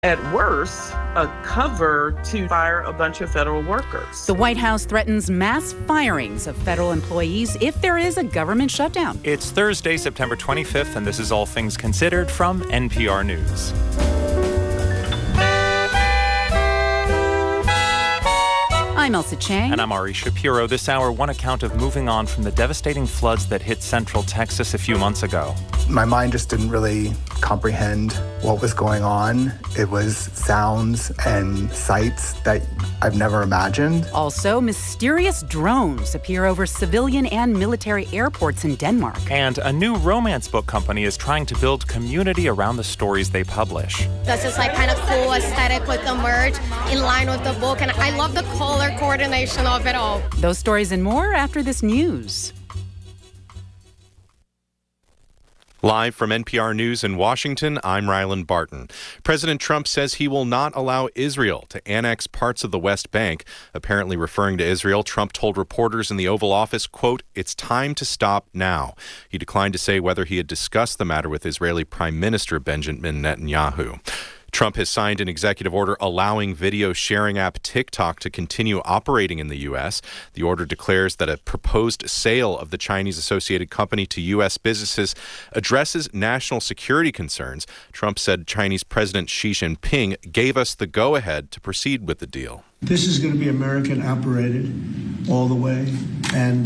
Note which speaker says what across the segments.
Speaker 1: At worst, a cover to fire a bunch of federal workers.
Speaker 2: The White House threatens mass firings of federal employees if there is a government shutdown.
Speaker 3: It's Thursday, September 25th, and this is All Things Considered from NPR News.
Speaker 2: I'm Elsa Chang.
Speaker 3: And I'm Ari Shapiro. This hour, one account of moving on from the devastating floods that hit central Texas a few months ago.
Speaker 4: My mind just didn't really comprehend what was going on. It was sounds and sights that I've never imagined.
Speaker 2: Also, mysterious drones appear over civilian and military airports in Denmark.
Speaker 3: And a new romance book company is trying to build community around the stories they publish.
Speaker 5: This is like kind of cool aesthetic with the merch in line with the book, and I love the color coordination of it all.
Speaker 2: Those stories and more after this news.
Speaker 6: Live from NPR News in Washington, I'm Rylan Barton. President Trump says he will not allow Israel to annex parts of the West Bank. Apparently referring to Israel, Trump told reporters in the Oval Office, quote, "It's time to stop now." He declined to say whether he had discussed the matter with Israeli Prime Minister Benjamin Netanyahu. Trump has signed an executive order allowing video sharing app TikTok to continue operating in the U.S. The order declares that a proposed sale of the Chinese-associated company to U.S. businesses addresses national security concerns. Trump said Chinese President Xi Jinping gave us the go-ahead to proceed with the deal.
Speaker 7: This is going to be American-operated all the way, and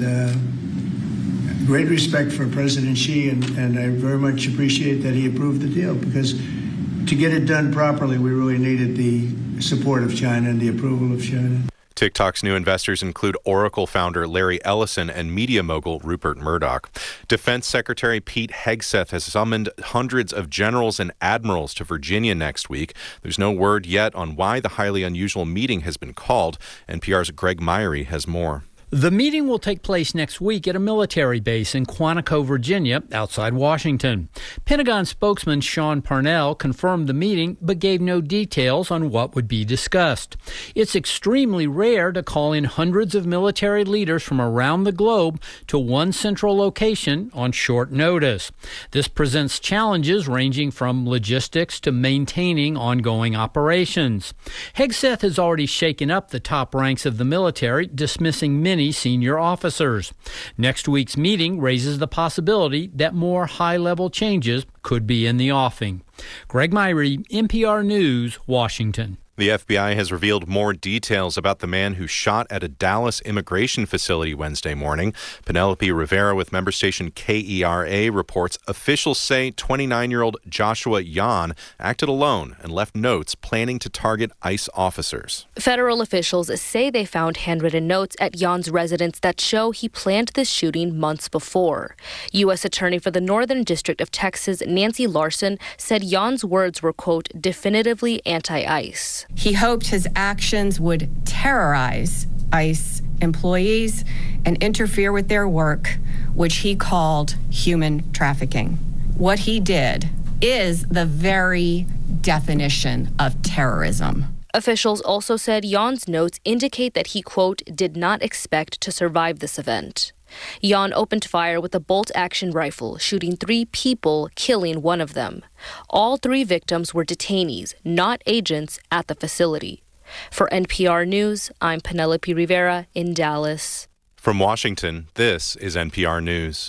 Speaker 7: great respect for President Xi, and I very much appreciate that he approved the deal, because to get it done properly, we really needed the support of China and the approval of China.
Speaker 6: TikTok's new investors include Oracle founder Larry Ellison and media mogul Rupert Murdoch. Defense Secretary Pete Hegseth has summoned hundreds of generals and admirals to Virginia next week. There's no word yet on why the highly unusual meeting has been called. NPR's Greg Myrie has more.
Speaker 8: The meeting will take place next week at a military base in Quantico, Virginia, outside Washington. Pentagon spokesman Sean Parnell confirmed the meeting but gave no details on what would be discussed. It's extremely rare to call in hundreds of military leaders from around the globe to one central location on short notice. This presents challenges ranging from logistics to maintaining ongoing operations. Hegseth has already shaken up the top ranks of the military, dismissing many senior officers. Next week's meeting raises the possibility that more high-level changes could be in the offing. Greg Myrie, NPR News, Washington.
Speaker 6: The FBI has revealed more details about the man who shot at a Dallas immigration facility Wednesday morning. Penelope Rivera with member station KERA reports officials say 29-year-old Joshua Yan acted alone and left notes planning to target ICE officers.
Speaker 9: Federal officials say they found handwritten notes at Yan's residence that show he planned this shooting months before. U.S. Attorney for the Northern District of Texas, Nancy Larson, said Yan's words were, quote, definitively anti-ICE.
Speaker 10: He hoped his actions would terrorize ICE employees and interfere with their work, which he called human trafficking. What he did is the very definition of terrorism.
Speaker 9: Officials also said Yan's notes indicate that he, quote, did not expect to survive this event. Yan opened fire with a bolt-action rifle, shooting 3 people, killing one of them. All 3 victims were detainees, not agents, at the facility. For NPR News, I'm Penelope Rivera in Dallas.
Speaker 6: From Washington, this is NPR News.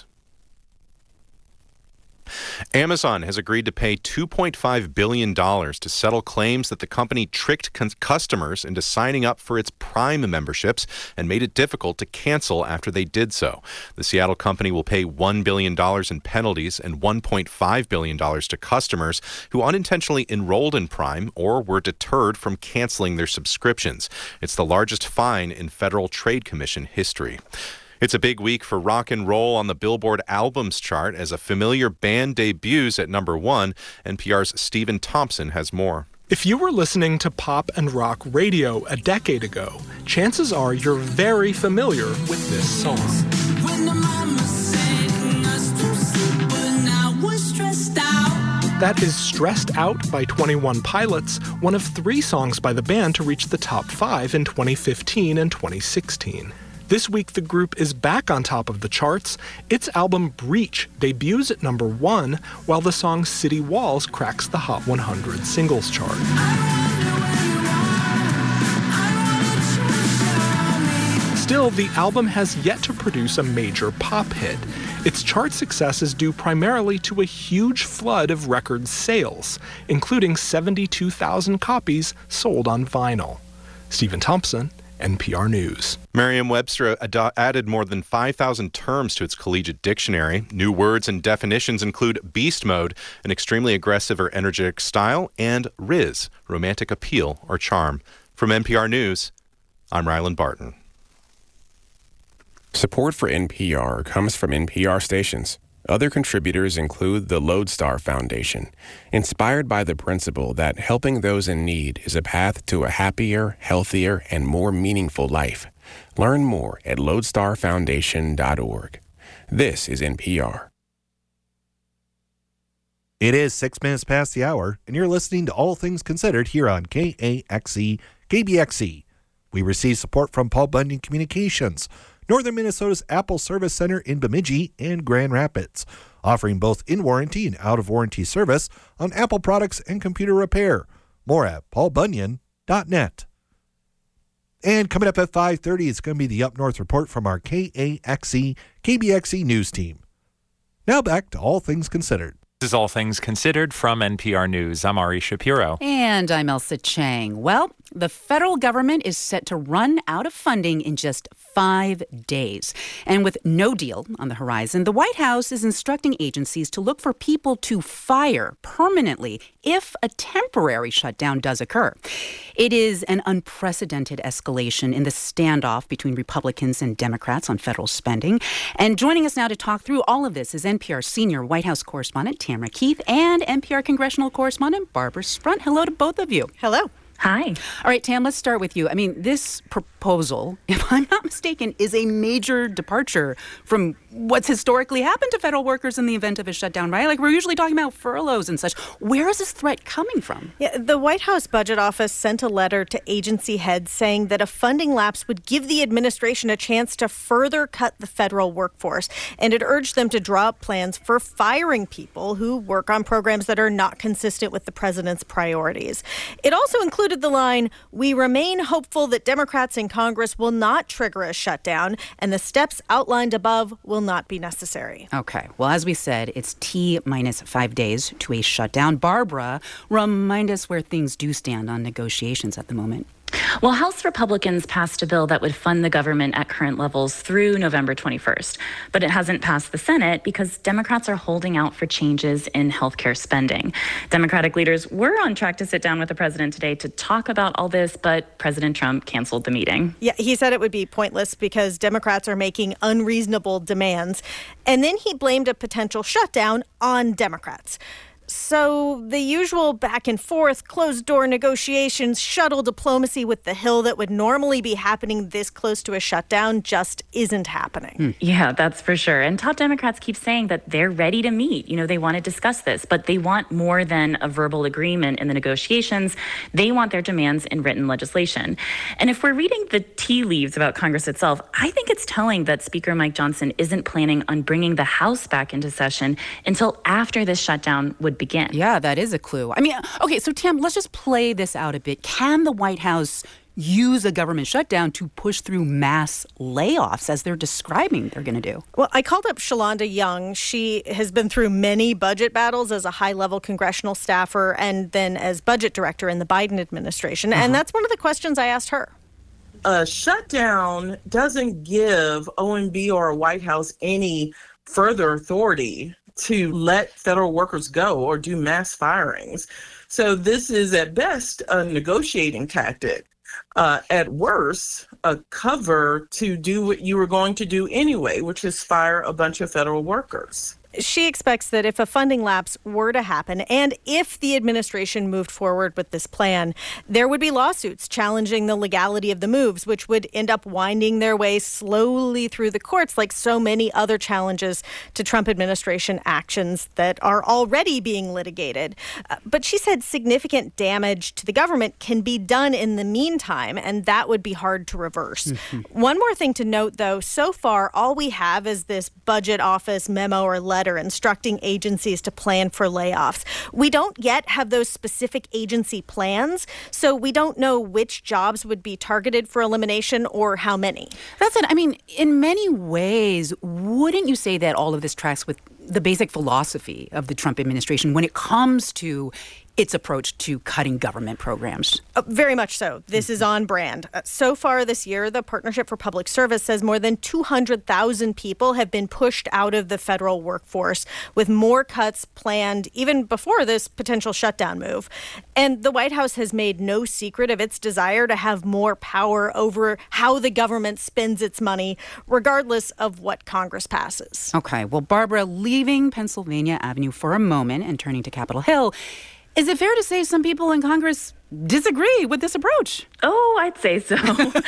Speaker 6: Amazon has agreed to pay $2.5 billion to settle claims that the company tricked customers into signing up for its Prime memberships and made it difficult to cancel after they did so. The Seattle company will pay $1 billion in penalties and $1.5 billion to customers who unintentionally enrolled in Prime or were deterred from canceling their subscriptions. It's the largest fine in Federal Trade Commission history. It's a big week for rock and roll on the Billboard Albums chart as a familiar band debuts at number 1. NPR's Stephen Thompson has more.
Speaker 11: If you were listening to pop and rock radio a decade ago, chances are you're very familiar with this song. That is Stressed Out by 21 Pilots, one of 3 songs by the band to reach the top 5 in 2015 and 2016. This week, the group is back on top of the charts. Its album Breach debuts at number 1, while the song City Walls cracks the Hot 100 singles chart. Still, the album has yet to produce a major pop hit. Its chart success is due primarily to a huge flood of record sales, including 72,000 copies sold on vinyl. Stephen Thompson, NPR News.
Speaker 6: Merriam-Webster added more than 5,000 terms to its collegiate dictionary. New words and definitions include beast mode, an extremely aggressive or energetic style, and riz, romantic appeal or charm. From NPR News, I'm Ryland Barton.
Speaker 12: Support for NPR comes from NPR stations. Other contributors include the Lodestar Foundation, inspired by the principle that helping those in need is a path to a happier, healthier, and more meaningful life. Learn more at lodestarfoundation.org. This is NPR.
Speaker 13: It is 6 minutes past the hour, and you're listening to All Things Considered here on KAXE, KBXE. We receive support from Paul Bunyan Communications, Northern Minnesota's Apple Service Center in Bemidji and Grand Rapids, offering both in-warranty and out-of-warranty service on Apple products and computer repair. More at paulbunyan.net. And coming up at 5:30, it's going to be the Up North Report from our KAXE, KBXE news team. Now back to All Things Considered.
Speaker 3: This is All Things Considered from NPR News. I'm Ari Shapiro.
Speaker 2: And I'm Elsa Chang. Well, the federal government is set to run out of funding in just 5 days. And with no deal on the horizon, the White House is instructing agencies to look for people to fire permanently if a temporary shutdown does occur. It is an unprecedented escalation in the standoff between Republicans and Democrats on federal spending. And joining us now to talk through all of this is NPR senior White House correspondent Tamara Keith and NPR congressional correspondent Barbara Sprunt. Hello to both of you.
Speaker 14: Hello.
Speaker 9: Hi.
Speaker 2: All right, Tam, let's start with you. I mean, this proposal, if I'm not mistaken, is a major departure from what's historically happened to federal workers in the event of a shutdown, right? Like, we're usually talking about furloughs and such. Where is this threat coming from?
Speaker 14: Yeah, the White House Budget Office sent a letter to agency heads saying that a funding lapse would give the administration a chance to further cut the federal workforce. And it urged them to draw up plans for firing people who work on programs that are not consistent with the president's priorities. It also included the line, "We remain hopeful that Democrats in Congress will not trigger a shutdown, and the steps outlined above will not be necessary."
Speaker 2: Okay. Well, as we said, it's T-minus 5 days to a shutdown. Barbara, remind us where things do stand on negotiations at the moment.
Speaker 15: Well, House Republicans passed a bill that would fund the government at current levels through November 21st. But it hasn't passed the Senate because Democrats are holding out for changes in healthcare spending. Democratic leaders were on track to sit down with the president today to talk about all this, but President Trump canceled the meeting.
Speaker 14: Yeah, he said it would be pointless because Democrats are making unreasonable demands. And then he blamed a potential shutdown on Democrats. So the usual back and forth, closed-door negotiations, shuttle diplomacy with the Hill that would normally be happening this close to a shutdown just isn't happening.
Speaker 15: Yeah, that's for sure. And top Democrats keep saying that they're ready to meet. You know, they want to discuss this, but they want more than a verbal agreement in the negotiations. They want their demands in written legislation. And if we're reading the tea leaves about Congress itself, I think it's telling that Speaker Mike Johnson isn't planning on bringing the House back into session until after this shutdown would begin.
Speaker 2: Yeah, that is a clue. I mean, okay, so Tam, let's just play this out a bit. Can the White House use a government shutdown to push through mass layoffs as they're describing they're going to do?
Speaker 14: Well, I called up Shalonda Young. She has been through many budget battles as a high-level congressional staffer and then as budget director in the Biden administration. And that's one of the questions I asked her.
Speaker 1: A shutdown doesn't give OMB or a White House any further authority to let federal workers go or do mass firings. So this is at best a negotiating tactic. At worst, a cover to do what you were going to do anyway, which is fire a bunch of federal workers.
Speaker 14: She expects that if a funding lapse were to happen, and if the administration moved forward with this plan, there would be lawsuits challenging the legality of the moves, which would end up winding their way slowly through the courts, like so many other challenges to Trump administration actions that are already being litigated. But she said significant damage to the government can be done in the meantime, and that would be hard to reverse. One more thing to note, though, so far, all we have is this budget office memo or letter instructing agencies to plan for layoffs. We don't yet have those specific agency plans, so we don't know which jobs would be targeted for elimination or how many.
Speaker 2: That's it. I mean, in many ways, wouldn't you say that all of this tracks with the basic philosophy of the Trump administration when it comes to its approach to cutting government programs?
Speaker 14: Very much so. This is on brand. So far this year, the Partnership for Public Service says more than 200,000 people have been pushed out of the federal workforce, with more cuts planned even before this potential shutdown move. And the White House has made no secret of its desire to have more power over how the government spends its money, regardless of what Congress passes.
Speaker 2: Okay. Well, Barbara, leaving Pennsylvania Avenue for a moment and turning to Capitol Hill, is it fair to say some people in Congress disagree with this approach?
Speaker 15: Oh, I'd say so,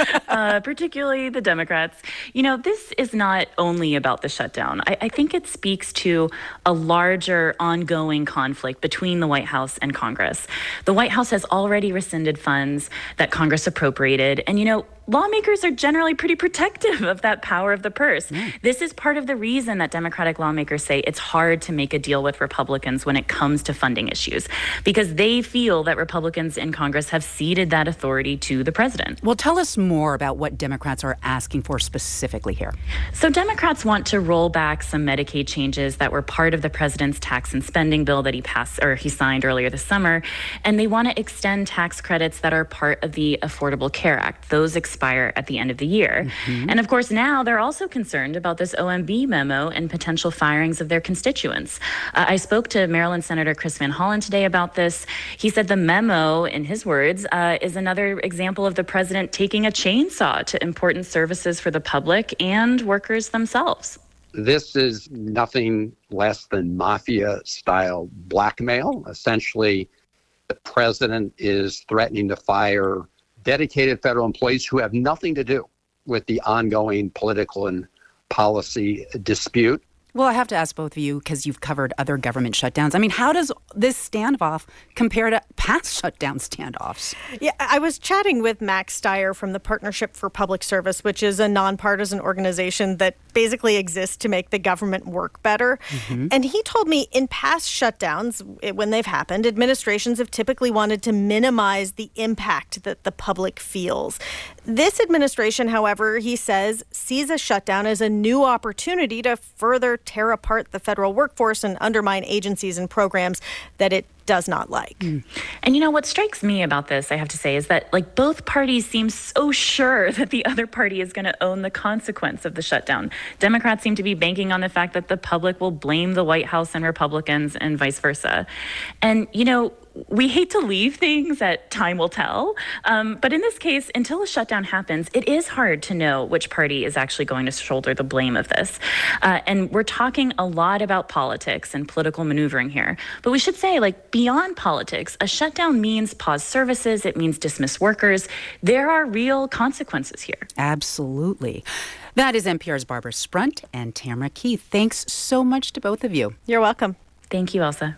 Speaker 15: particularly the Democrats. You know, this is not only about the shutdown. I think it speaks to a larger ongoing conflict between the White House and Congress. The White House has already rescinded funds that Congress appropriated. And, you know, lawmakers are generally pretty protective of that power of the purse. This is part of the reason that Democratic lawmakers say it's hard to make a deal with Republicans when it comes to funding issues, because they feel that Republicans in Congress have ceded that authority to the president.
Speaker 2: Well, tell us more about what Democrats are asking for specifically here.
Speaker 15: So Democrats want to roll back some Medicaid changes that were part of the president's tax and spending bill that he signed earlier this summer. And they want to extend tax credits that are part of the Affordable Care Act. Those expire at the end of the year. And of course, now they're also concerned about this OMB memo and potential firings of their constituents. I spoke to Maryland Senator Chris Van Hollen today about this. He said the memo, in his words, is another example of the president taking a chainsaw to important services for the public and workers themselves.
Speaker 16: This is nothing less than mafia-style blackmail. Essentially, the president is threatening to fire dedicated federal employees who have nothing to do with the ongoing political and policy dispute.
Speaker 2: Well, I have to ask both of you, because you've covered other government shutdowns. I mean, how does this standoff compare to past shutdown standoffs?
Speaker 14: Yeah, I was chatting with Max Steyer from the Partnership for Public Service, which is a nonpartisan organization that basically exists to make the government work better. And he told me in past shutdowns, when they've happened, administrations have typically wanted to minimize the impact that the public feels. This administration, however, he says, sees a shutdown as a new opportunity to further tear apart the federal workforce and undermine agencies and programs that it does not like.
Speaker 15: And you know, what strikes me about this, I have to say, is that like both parties seem so sure that the other party is going to own the consequence of the shutdown. Democrats seem to be banking on the fact that the public will blame the White House and Republicans and vice versa. And, you know, we hate to leave things that time will tell. But in this case, until a shutdown happens, it is hard to know which party is actually going to shoulder the blame of this. And we're talking a lot about politics and political maneuvering here. But we should say, like, beyond politics, a shutdown means pause services. It means dismiss workers. There are real consequences here.
Speaker 2: Absolutely. That is NPR's Barbara Sprunt and Tamara Keith. Thanks so much to both of you.
Speaker 14: You're welcome.
Speaker 15: Thank you, Elsa.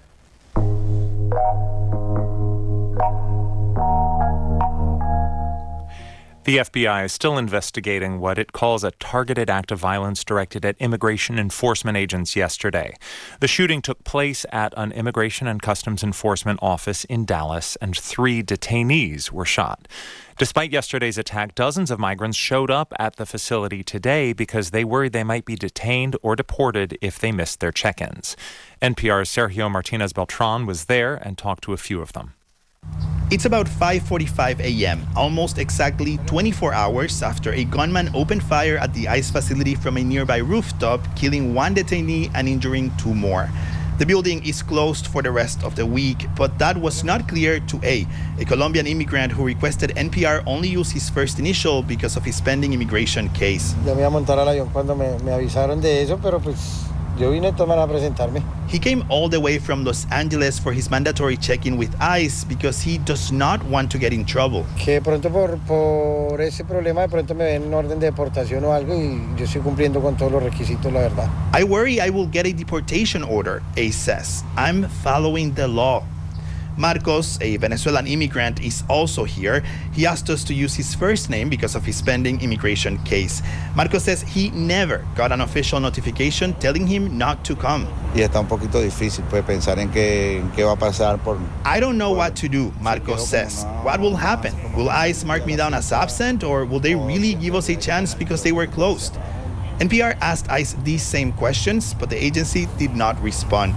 Speaker 3: The FBI is still investigating what it calls a targeted act of violence directed at immigration enforcement agents yesterday. The shooting took place at an Immigration and Customs Enforcement office in Dallas, and 3 detainees were shot. Despite yesterday's attack, dozens of migrants showed up at the facility today because they worried they might be detained or deported if they missed their check-ins. NPR's Sergio Martinez Beltran was there and talked to a few of them.
Speaker 17: It's about 5:45 a.m., almost exactly 24 hours after a gunman opened fire at the ICE facility from a nearby rooftop, killing 1 detainee and injuring 2 more. The building is closed for the rest of the week, but that was not clear to a Colombian immigrant who requested NPR only use his first initial because of his pending immigration case.
Speaker 18: Ya me iba a montar al avión cuando me avisaron de eso, pero pues Yo vine a presentarme.
Speaker 17: He came all the way from Los Angeles for his mandatory check-in with ICE because he does not want to get in trouble.
Speaker 18: Que de pronto por ese problema de pronto me den orden de deportación o algo y yo estoy cumpliendo con todos los requisitos, la verdad.
Speaker 17: I worry I will get a deportation order, Ace says. I'm following the law. Marcos, a Venezuelan immigrant, is also here. He asked us to use his first name because of his pending immigration case. Marcos says he never got an official notification telling him not to come.
Speaker 19: Y está un poquito difícil pues pensar en qué va a pasar por.
Speaker 17: I don't know what to do, Marcos says. What will happen? Will ICE mark me down as absent, or will they really give us a chance because they were closed? NPR asked ICE these same questions, but the agency did not respond.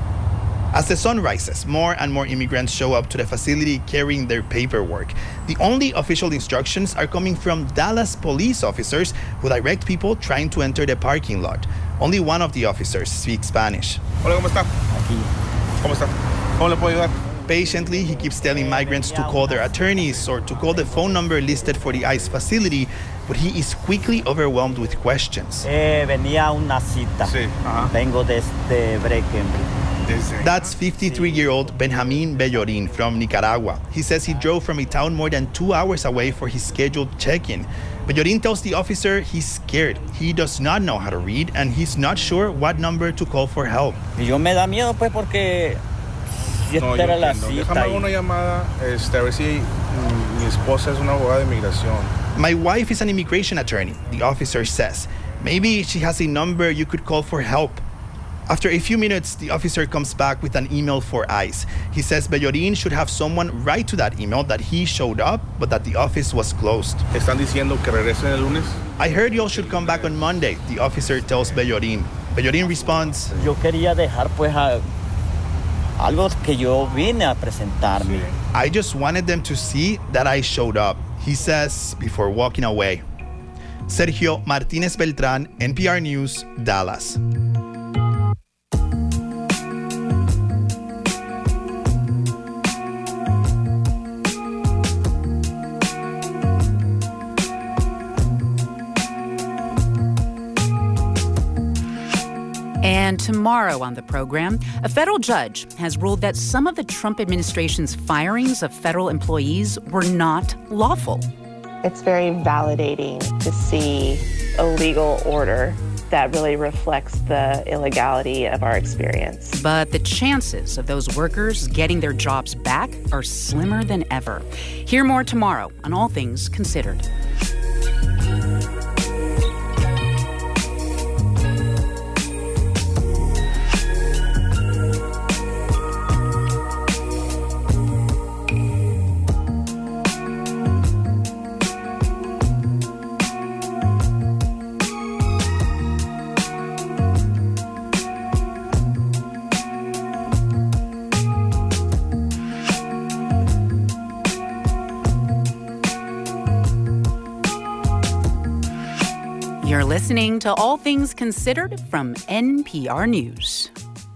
Speaker 17: As the sun rises, more and more immigrants show up to the facility carrying their paperwork. The only official instructions are coming from Dallas police officers who direct people trying to enter the parking lot. Only one of the officers speaks Spanish.
Speaker 20: Hola, ¿cómo está? Aquí. ¿Cómo está? ¿Cómo le puedo ayudar?
Speaker 17: Patiently, he keeps telling migrants to call their attorneys or to call the phone number listed for the ICE facility, but he is quickly overwhelmed with questions.
Speaker 21: Venía a una cita.
Speaker 20: Sí.
Speaker 21: Vengo desde Breckenridge.
Speaker 17: That's 53-year-old Benjamin Bellorin from Nicaragua. He says he drove from a town more than 2 hours away for his scheduled check-in. Bellorin tells the officer he's scared. He does not know how to read, and he's not sure what number to call for help.
Speaker 21: Yo me da miedo pues porque si esta era la cita.
Speaker 20: Déjame una llamada a ver si mi esposa es una abogada de inmigración.
Speaker 17: My wife is an immigration attorney, the officer says. Maybe she has a number you could call for help. After a few minutes, the officer comes back with an email for ICE. He says Bellorin should have someone write to that email that he showed up, but that the office was closed.
Speaker 20: ¿Están diciendo que regresen el lunes?
Speaker 17: I heard y'all should come back on Monday, the officer tells Bellorin. Bellorin responds,
Speaker 21: Yo quería dejar pues algo que yo vine a presentarme.
Speaker 17: I just wanted them to see that I showed up, he says before walking away. Sergio Martínez Beltrán, NPR News, Dallas.
Speaker 2: And tomorrow on the program, a federal judge has ruled that some of the Trump administration's firings of federal employees were not lawful.
Speaker 22: It's very validating to see a legal order that really reflects the illegality of our experience.
Speaker 2: But the chances of those workers getting their jobs back are slimmer than ever. Hear more tomorrow on All Things Considered. You're listening to All Things Considered from NPR News.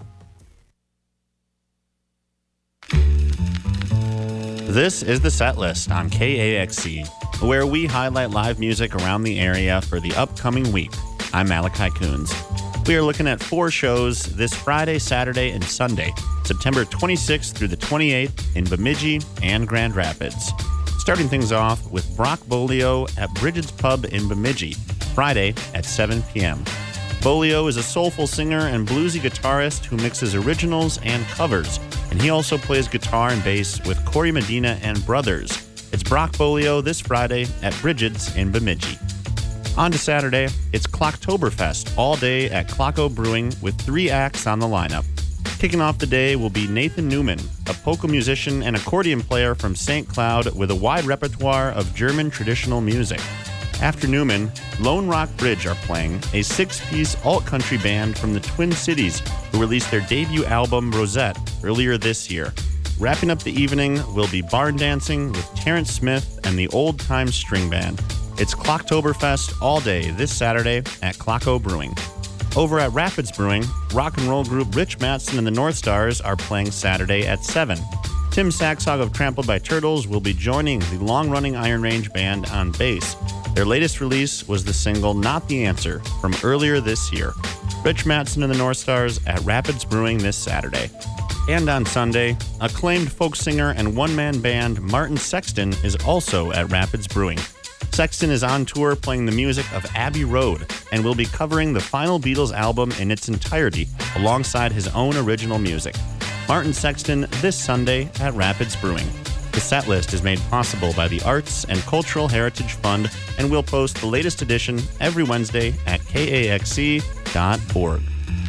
Speaker 23: This is the set list on KAXC, where we highlight live music around the area for the upcoming week. I'm Malachi Coons. We are looking at 4 shows this Friday, Saturday, and Sunday, September 26th through the 28th in Bemidji and Grand Rapids. Starting things off with Brock Bolio at Bridget's Pub in Bemidji, Friday at 7 p.m. Bolio is a soulful singer and bluesy guitarist who mixes originals and covers, and he also plays guitar and bass with Corey Medina and Brothers. It's Brock Bolio this Friday at Bridget's in Bemidji. On to Saturday, it's Clocktoberfest all day at Clocko Brewing with 3 acts on the lineup. Kicking off the day will be Nathan Newman, a polka musician and accordion player from St. Cloud with a wide repertoire of German traditional music. After Newman, Lone Rock Bridge are playing, a 6-piece alt-country band from the Twin Cities who released their debut album, Rosette, earlier this year. Wrapping up the evening will be barn dancing with Terrence Smith and the Old Time String Band. It's Clocktoberfest all day this Saturday at Clocko Brewing. Over at Rapids Brewing, rock and roll group Rich Mattson and the North Stars are playing Saturday at 7. Tim Saxhog of Trampled by Turtles will be joining the long-running Iron Range Band on bass. Their latest release was the single Not the Answer from earlier this year. Rich Mattson and the North Stars at Rapids Brewing this Saturday. And on Sunday, acclaimed folk singer and one-man band Martin Sexton is also at Rapids Brewing. Sexton is on tour playing the music of Abbey Road and will be covering the final Beatles album in its entirety alongside his own original music. Martin Sexton this Sunday at Rapids Brewing. The set list is made possible by the Arts and Cultural Heritage Fund, and we'll post the latest edition every Wednesday at kaxc.org.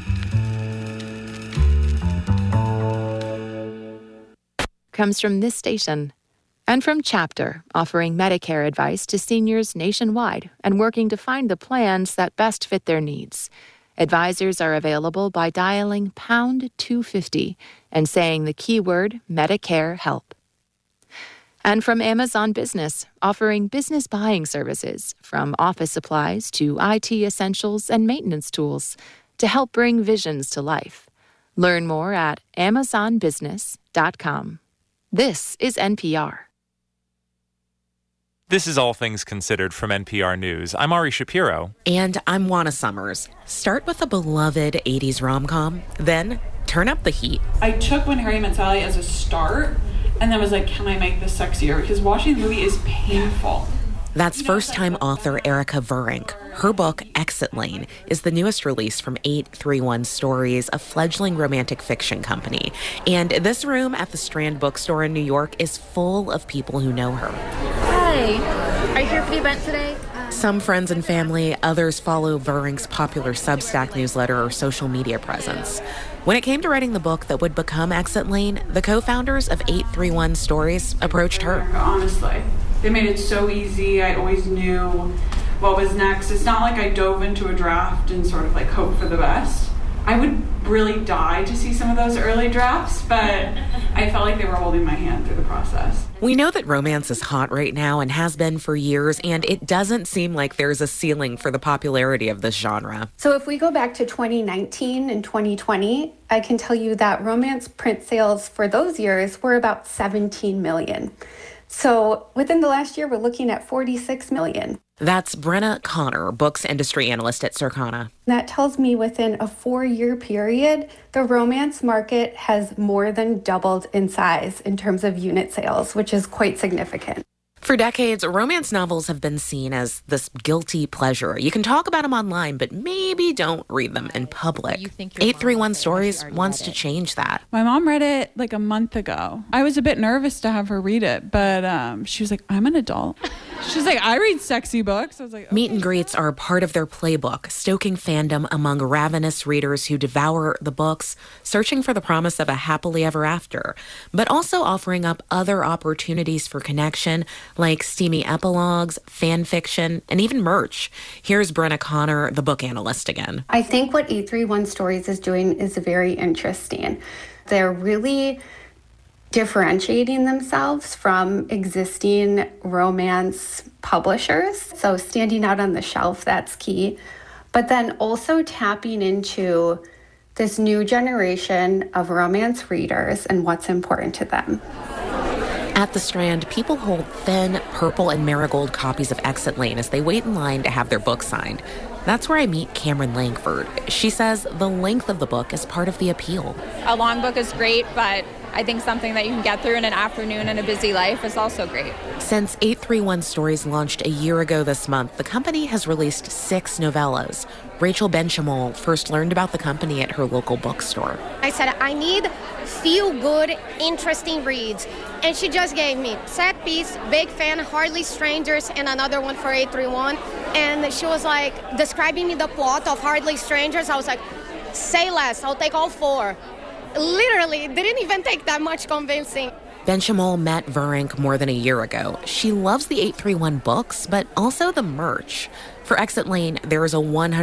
Speaker 4: Comes from this station and from Chapter, offering Medicare advice to seniors nationwide and working to find the plans that best fit their needs. Advisors are available by dialing pound 250 and saying the keyword Medicare help. And from Amazon Business, offering business buying services from office supplies to IT essentials and maintenance tools to help bring visions to life. Learn more at amazonbusiness.com. This is NPR.
Speaker 3: This is All Things Considered from NPR News. I'm Ari Shapiro.
Speaker 5: And I'm Juana Summers. Start with a beloved 80s rom-com, then turn up the heat.
Speaker 7: I took When Harry Met Sally as a start, and then was like, can I make this sexier? Because watching the movie is painful.
Speaker 5: That's first-time author Erica Verink. Her book, Exit Lane, is the newest release from 831 Stories, a fledgling romantic fiction company. And this room at the Strand Bookstore in New York is full of people who know her.
Speaker 24: Hi. Are you here for the event today?
Speaker 5: Some friends and family, others follow Verink's popular Substack newsletter or social media presence. When it came to writing the book that would become Exit Lane, the co-founders of 831 Stories approached her.
Speaker 7: Honestly, they made it so easy. I always knew what was next. It's not like I dove into a draft and sort of like hope for the best. I would really die to see some of those early drafts, but I felt like they were holding my hand through the process.
Speaker 5: We know that romance is hot right now and has been for years, and it doesn't seem like there's a ceiling for the popularity of this genre.
Speaker 25: So if we go back to 2019 and 2020, I can tell you that romance print sales for those years were about 17 million. So within the last year, we're looking at 46 million.
Speaker 5: That's Brenna Connor, books industry analyst at Circana.
Speaker 25: That tells me within a 4-year period, the romance market has more than doubled in size in terms of unit sales, which is quite significant.
Speaker 5: For decades, romance novels have been seen as this guilty pleasure. You can talk about them online, but maybe don't read them in public. 831 Stories wants to change that.
Speaker 26: My mom read it like a month ago. I was a bit nervous to have her read it, but she was like, I'm an adult. She's like, I read sexy books. I was like, okay.
Speaker 5: Meet and greets are part of their playbook, stoking fandom among ravenous readers who devour the books, searching for the promise of a happily ever after, but also offering up other opportunities for connection, like steamy epilogues, fan fiction, and even merch. Here's Brenna Connor, the book analyst again.
Speaker 25: I think what 831 Stories is doing is very interesting. They're really differentiating themselves from existing romance publishers. So standing out on the shelf, that's key. But then also tapping into this new generation of romance readers and what's important to them.
Speaker 5: At the Strand, people hold thin purple and marigold copies of Exit Lane as they wait in line to have their book signed. That's where I meet Cameron Langford. She says the length of the book is part of the appeal.
Speaker 27: A long book is great, but I think something that you can get through in an afternoon in a busy life is also great.
Speaker 5: Since 831 Stories launched a year ago this month, the company has released 6 novellas. Rachel Benchamoul first learned about the company at her local bookstore.
Speaker 28: I said, I need feel-good, interesting reads. And she just gave me Set Piece, Big Fan, Hardly Strangers, and another one for 831. And she was like, describing me the plot of Hardly Strangers. I was like, say less, I'll take all 4. Literally, it didn't even take that much convincing.
Speaker 5: Benchamoul met Verink more than a year ago. She loves the 831 books, but also the merch. For Exit Lane, there is a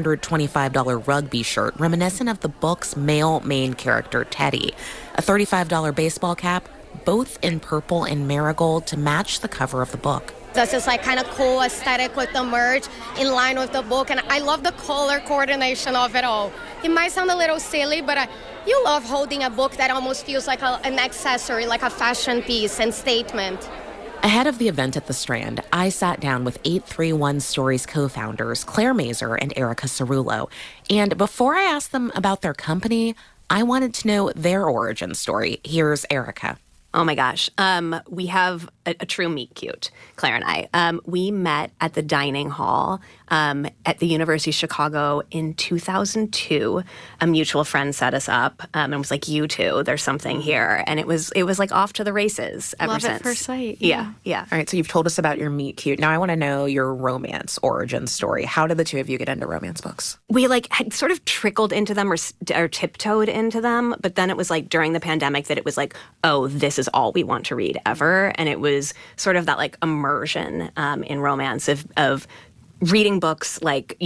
Speaker 5: $125 rugby shirt reminiscent of the book's male main character, Teddy, a $35 baseball cap, both in purple and marigold to match the cover of the book.
Speaker 28: This is like kind of cool aesthetic with the merch in line with the book, and I love the color coordination of it all. It might sound a little silly, but you love holding a book that almost feels like an accessory, like a fashion piece and statement.
Speaker 5: Ahead of the event at the Strand, I sat down with 831 Stories co-founders Claire Mazur and Erica Cerullo. And before I asked them about their company, I wanted to know their origin story. Here's Erica.
Speaker 1: Oh my gosh. We have a true meet cute, Claire and I. We met at the dining hall at the University of Chicago in 2002. A mutual friend set us up and was like, you two, there's something here. And it was like off to the races ever
Speaker 6: Love
Speaker 1: since.
Speaker 6: at first sight.
Speaker 1: Yeah.
Speaker 5: All right, so you've told us about your meet cute. Now I want to know your romance origin story. How did the two of you get into romance books?
Speaker 1: We had sort of trickled into them or tiptoed into them, but then it was like during the pandemic that it was like, oh, this is all we want to read ever. And it was sort of that like immersion in romance of reading books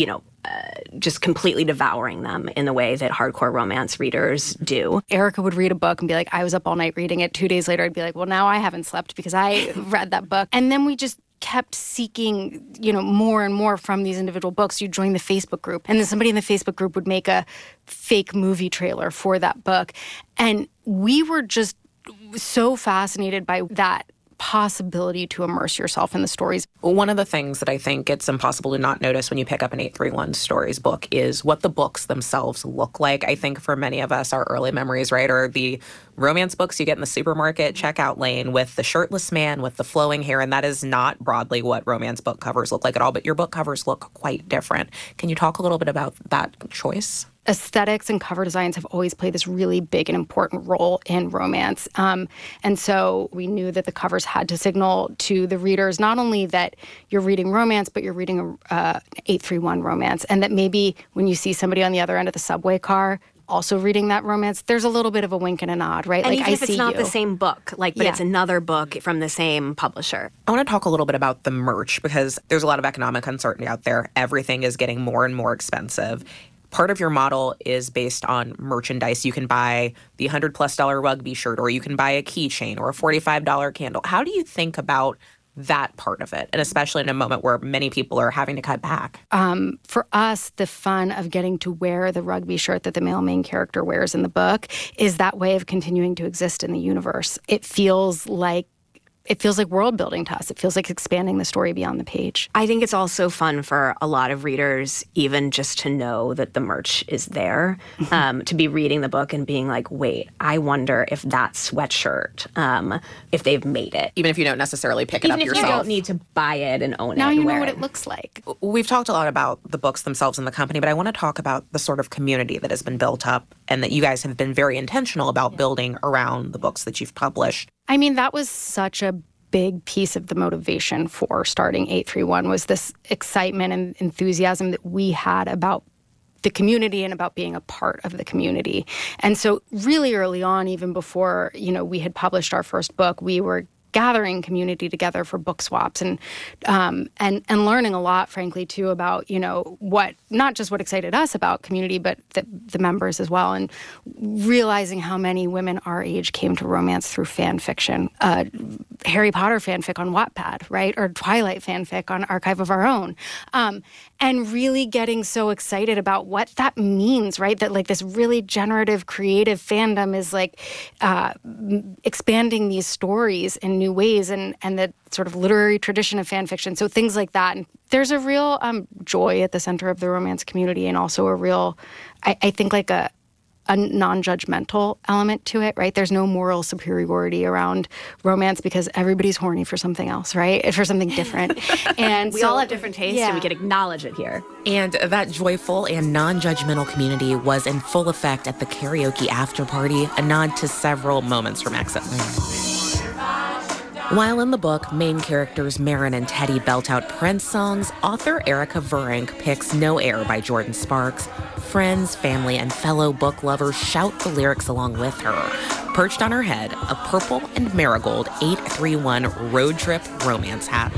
Speaker 1: just completely devouring them in the way that hardcore romance readers do.
Speaker 6: Erica would read a book and be like, I was up all night reading it. 2 days later, I'd be like, well, now I haven't slept because I read that book. And then we just kept seeking, more and more from these individual books. You join the Facebook group, and then somebody in the Facebook group would make a fake movie trailer for that book. And we were just so fascinated by that possibility to immerse yourself in the stories.
Speaker 5: One of the things that I think it's impossible to not notice when you pick up an 831 Stories book is what the books themselves look like. I think for many of us, our early memories, right, are the romance books you get in the supermarket checkout lane with the shirtless man with the flowing hair, and that is not broadly what romance book covers look like at all, but your book covers look quite different. Can you talk a little bit about that choice?
Speaker 6: Aesthetics and cover designs have always played this really big and important role in romance. And so we knew that the covers had to signal to the readers not only that you're reading romance, but you're reading an 831 romance, and that maybe when you see somebody on the other end of the subway car also reading that romance, there's a little bit of a wink and a nod, right?
Speaker 1: And
Speaker 6: like,
Speaker 1: even if it's not
Speaker 6: you.
Speaker 1: the same book, but it's another book from the same publisher.
Speaker 5: I want to talk a little bit about the merch because there's a lot of economic uncertainty out there. Everything is getting more and more expensive. Part of your model is based on merchandise. You can buy the $100+ rugby shirt, or you can buy a keychain or a $45 candle. How do you think about that part of it, and especially in a moment where many people are having to cut back?
Speaker 6: For us, the fun of getting to wear the rugby shirt that the male main character wears in the book is that way of continuing to exist in the universe. It feels like world building to us. It feels like expanding the story beyond the page.
Speaker 1: I think it's also fun for a lot of readers, even just to know that the merch is there, to be reading the book and being like, wait, I wonder if that sweatshirt, if they've made it.
Speaker 5: Even if you don't necessarily pick it up yourself.
Speaker 1: Even if you don't need to buy it and own it.
Speaker 6: Now you
Speaker 1: and
Speaker 6: know
Speaker 1: wear
Speaker 6: what
Speaker 1: it.
Speaker 6: it looks like.
Speaker 5: We've talked a lot about the books themselves and the company, but I want to talk about the sort of community that has been built up and that you guys have been very intentional about building around the books that you've published.
Speaker 6: I mean, that was such a big piece of the motivation for starting 831 was this excitement and enthusiasm that we had about the community and about being a part of the community. And so really early on, even before, we had published our first book, we were gathering community together for book swaps and learning a lot, frankly, too, about, what, not just what excited us about community, but the members as well, and realizing how many women our age came to romance through fan fiction. Harry Potter fanfic on Wattpad, right? Or Twilight fanfic on Archive of Our Own. And really getting so excited about what that means, right? That this really generative, creative fandom is expanding these stories in new ways and the sort of literary tradition of fan fiction. So things like that. And there's a real joy at the center of the romance community, and also a real, I think, a non-judgmental element to it, right? There's no moral superiority around romance because everybody's horny for something else, right? For something different. And
Speaker 1: we all have different tastes, and we can acknowledge it here.
Speaker 5: And that joyful and non-judgmental community was in full effect at the karaoke after party, a nod to several moments from Exit Lane. While in the book, main characters Marin and Teddy belt out Prince songs, author Erica Verink picks No Air by Jordan Sparks. Friends, family, and fellow book lovers shout the lyrics along with her. Perched on her head, a purple and marigold 831 road trip romance hat.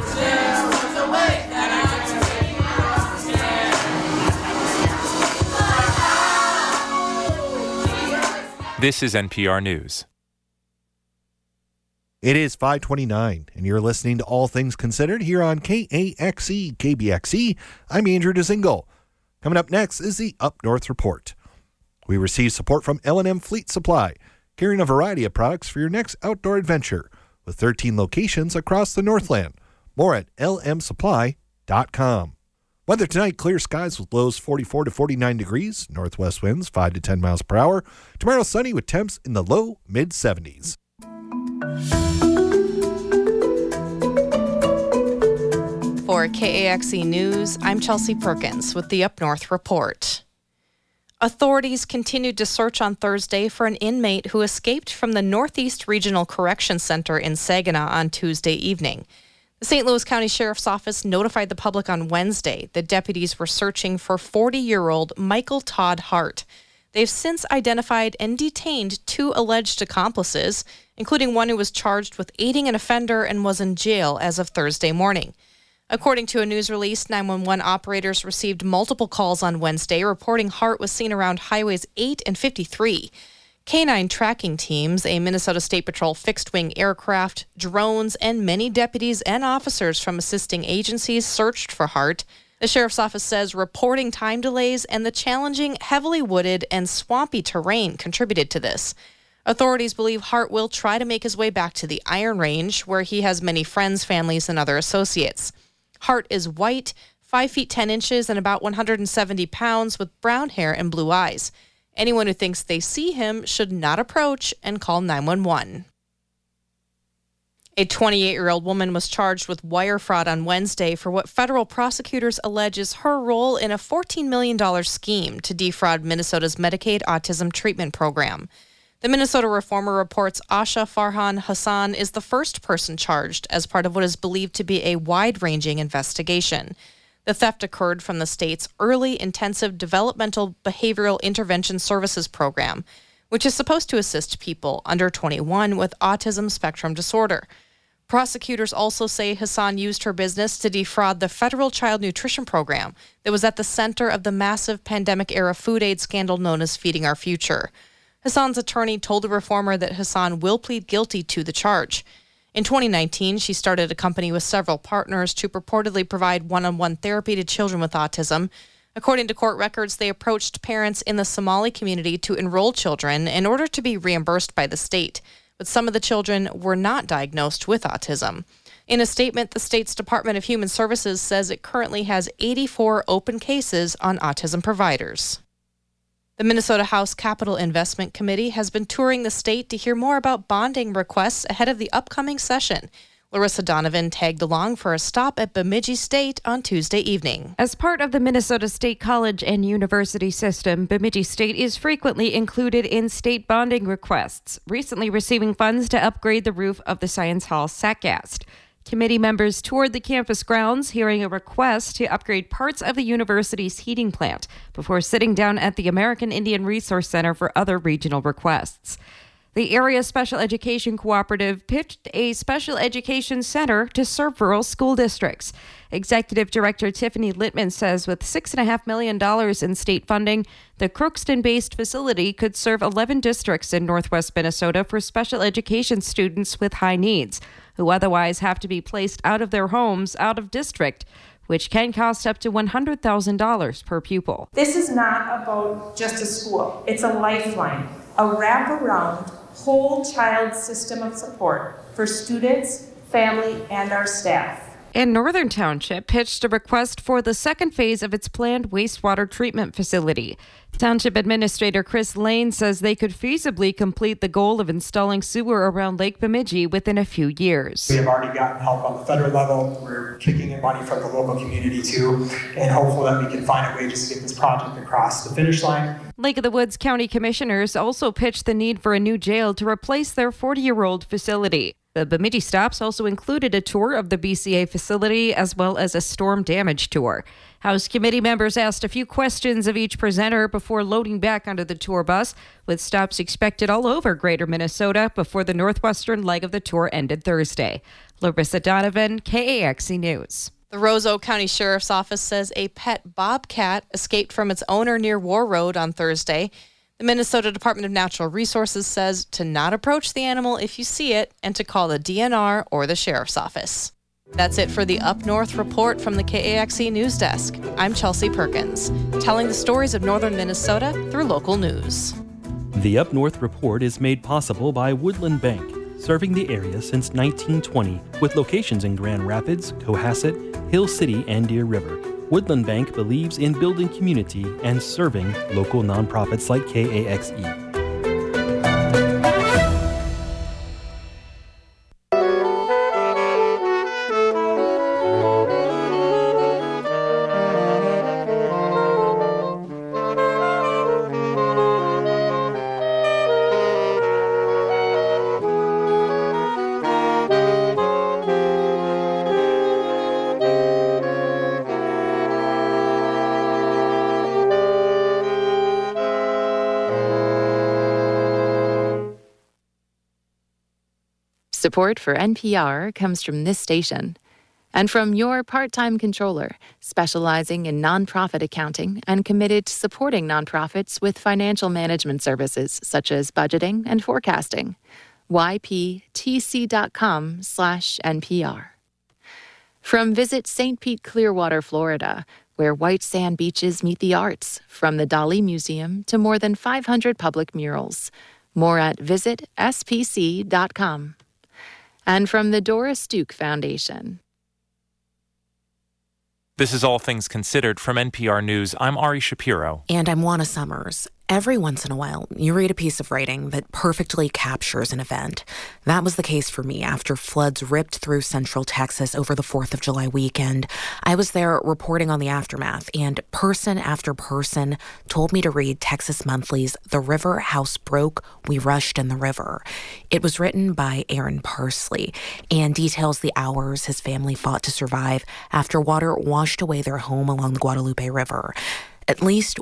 Speaker 3: This is NPR News.
Speaker 8: It is 5:29, and you're listening to All Things Considered here on KAXE, KBXE. I'm Andrew Dzingel. Coming up next is the Up North Report. We receive support from L&M Fleet Supply, carrying a variety of products for your next outdoor adventure. with 13 locations across the Northland. More at lmsupply.com. Weather tonight, clear skies with lows 44 to 49 degrees, northwest winds 5 to 10 miles per hour. Tomorrow, sunny with temps in the low mid-70s.
Speaker 9: For KAXE News, I'm Chelsea Perkins with the Up North Report. Authorities continued to search on Thursday for an inmate who escaped from the Northeast Regional Correction Center in Saginaw on Tuesday evening. The St. Louis County Sheriff's Office notified the public on Wednesday that deputies were searching for 40-year-old Michael Todd Hart. They've since identified and detained 2 alleged accomplices, including one who was charged with aiding an offender and was in jail as of Thursday morning. According to a news release, 911 operators received multiple calls on Wednesday reporting Hart was seen around highways 8 and 53. Canine tracking teams, a Minnesota State Patrol fixed-wing aircraft, drones, and many deputies and officers from assisting agencies searched for Hart. The Sheriff's Office says reporting time delays and the challenging, heavily wooded, and swampy terrain contributed to this. Authorities believe Hart will try to make his way back to the Iron Range, where he has many friends, families, and other associates. Hart is white, 5 feet 10 inches, and about 170 pounds with brown hair and blue eyes. Anyone who thinks they see him should not approach and call 911. A 28-year-old woman was charged with wire fraud on Wednesday for what federal prosecutors allege is her role in a $14 million scheme to defraud Minnesota's Medicaid autism treatment program. The Minnesota Reformer reports Asha Farhan Hassan is the first person charged as part of what is believed to be a wide-ranging investigation. The theft occurred from the state's Early Intensive Developmental Behavioral Intervention Services program, which is supposed to assist people under 21 with autism spectrum disorder. Prosecutors also say Hassan used her business to defraud the federal child nutrition program that was at the center of the massive pandemic-era food aid scandal known as Feeding Our Future. Hassan's attorney told the Reformer that Hassan will plead guilty to the charge. In 2019, she started a company with several partners to purportedly provide one-on-one therapy to children with autism. According to court records, they approached parents in the Somali community to enroll children in order to be reimbursed by the state, but some of the children were not diagnosed with autism. In a statement, the state's Department of Human Services says it currently has 84 open cases on autism providers. The Minnesota House Capital Investment Committee has been touring the state to hear more about bonding requests ahead of the upcoming session. Larissa Donovan tagged along for a stop at Bemidji State on Tuesday evening.
Speaker 10: As part of the Minnesota State College and University system, Bemidji State is frequently included in state bonding requests, recently receiving funds to upgrade the roof of the Science Hall SACGAST. Committee members toured the campus grounds, hearing a request to upgrade parts of the university's heating plant before sitting down at the American Indian Resource Center for other regional requests. The area special education cooperative pitched a special education center to serve rural school districts. Executive Director Tiffany Littman says with $6.5 million in state funding, the Crookston-based facility could serve 11 districts in northwest Minnesota for special education students with high needs, who otherwise have to be placed out of their homes out of district, which can cost up to $100,000 per pupil.
Speaker 11: This is not about just a school. It's a lifeline, a wraparound, whole child system of support for students, family, and our staff.
Speaker 10: And Northern Township pitched a request for the second phase of its planned wastewater treatment facility. Township Administrator Chris Lane says they could feasibly complete the goal of installing sewer around Lake Bemidji within a few years.
Speaker 12: We have already gotten help on the federal level. We're kicking in money from the local community too, and hopeful that we can find a way just to get this project across the finish line.
Speaker 10: Lake of the Woods County Commissioners also pitched the need for a new jail to replace their 40-year-old facility. The Bemidji stops also included a tour of the BCA facility as well as a storm damage tour. House committee members asked a few questions of each presenter before loading back onto the tour bus, with stops expected all over Greater Minnesota before the northwestern leg of the tour ended Thursday. Larissa Donovan, KAXE News.
Speaker 9: The Roseau County Sheriff's Office says a pet bobcat escaped from its owner near War Road on Thursday. The Minnesota Department of Natural Resources says to not approach the animal if you see it and to call the DNR or the Sheriff's Office. That's it for the Up North Report from the KAXE News Desk. I'm Chelsea Perkins, telling the stories of northern Minnesota through local news.
Speaker 13: The Up North Report is made possible by Woodland Bank, serving the area since 1920 with locations in Grand Rapids, Cohasset, Hill City, and Deer River. Woodland Bank believes in building community and serving local nonprofits like KAXE.
Speaker 4: Support for NPR comes from this station and from your part-time controller, specializing in nonprofit accounting and committed to supporting nonprofits with financial management services such as budgeting and forecasting. yptc.com/NPR. From Visit St. Pete Clearwater, Florida, where white sand beaches meet the arts, from the Dali Museum to more than 500 public murals. More at visitspc.com. And from the Doris Duke Foundation.
Speaker 3: This is All Things Considered from NPR News. I'm Ari Shapiro.
Speaker 5: And I'm Juana Summers. Every once in a while, you read a piece of writing that perfectly captures an event. That was the case for me after floods ripped through central Texas over the 4th of July weekend. I was there reporting on the aftermath, and person after person told me to read Texas Monthly's The River House Broke, We Rushed in the River. It was written by Aaron Parsley and details the hours his family fought to survive after water washed away their home along the Guadalupe River. At least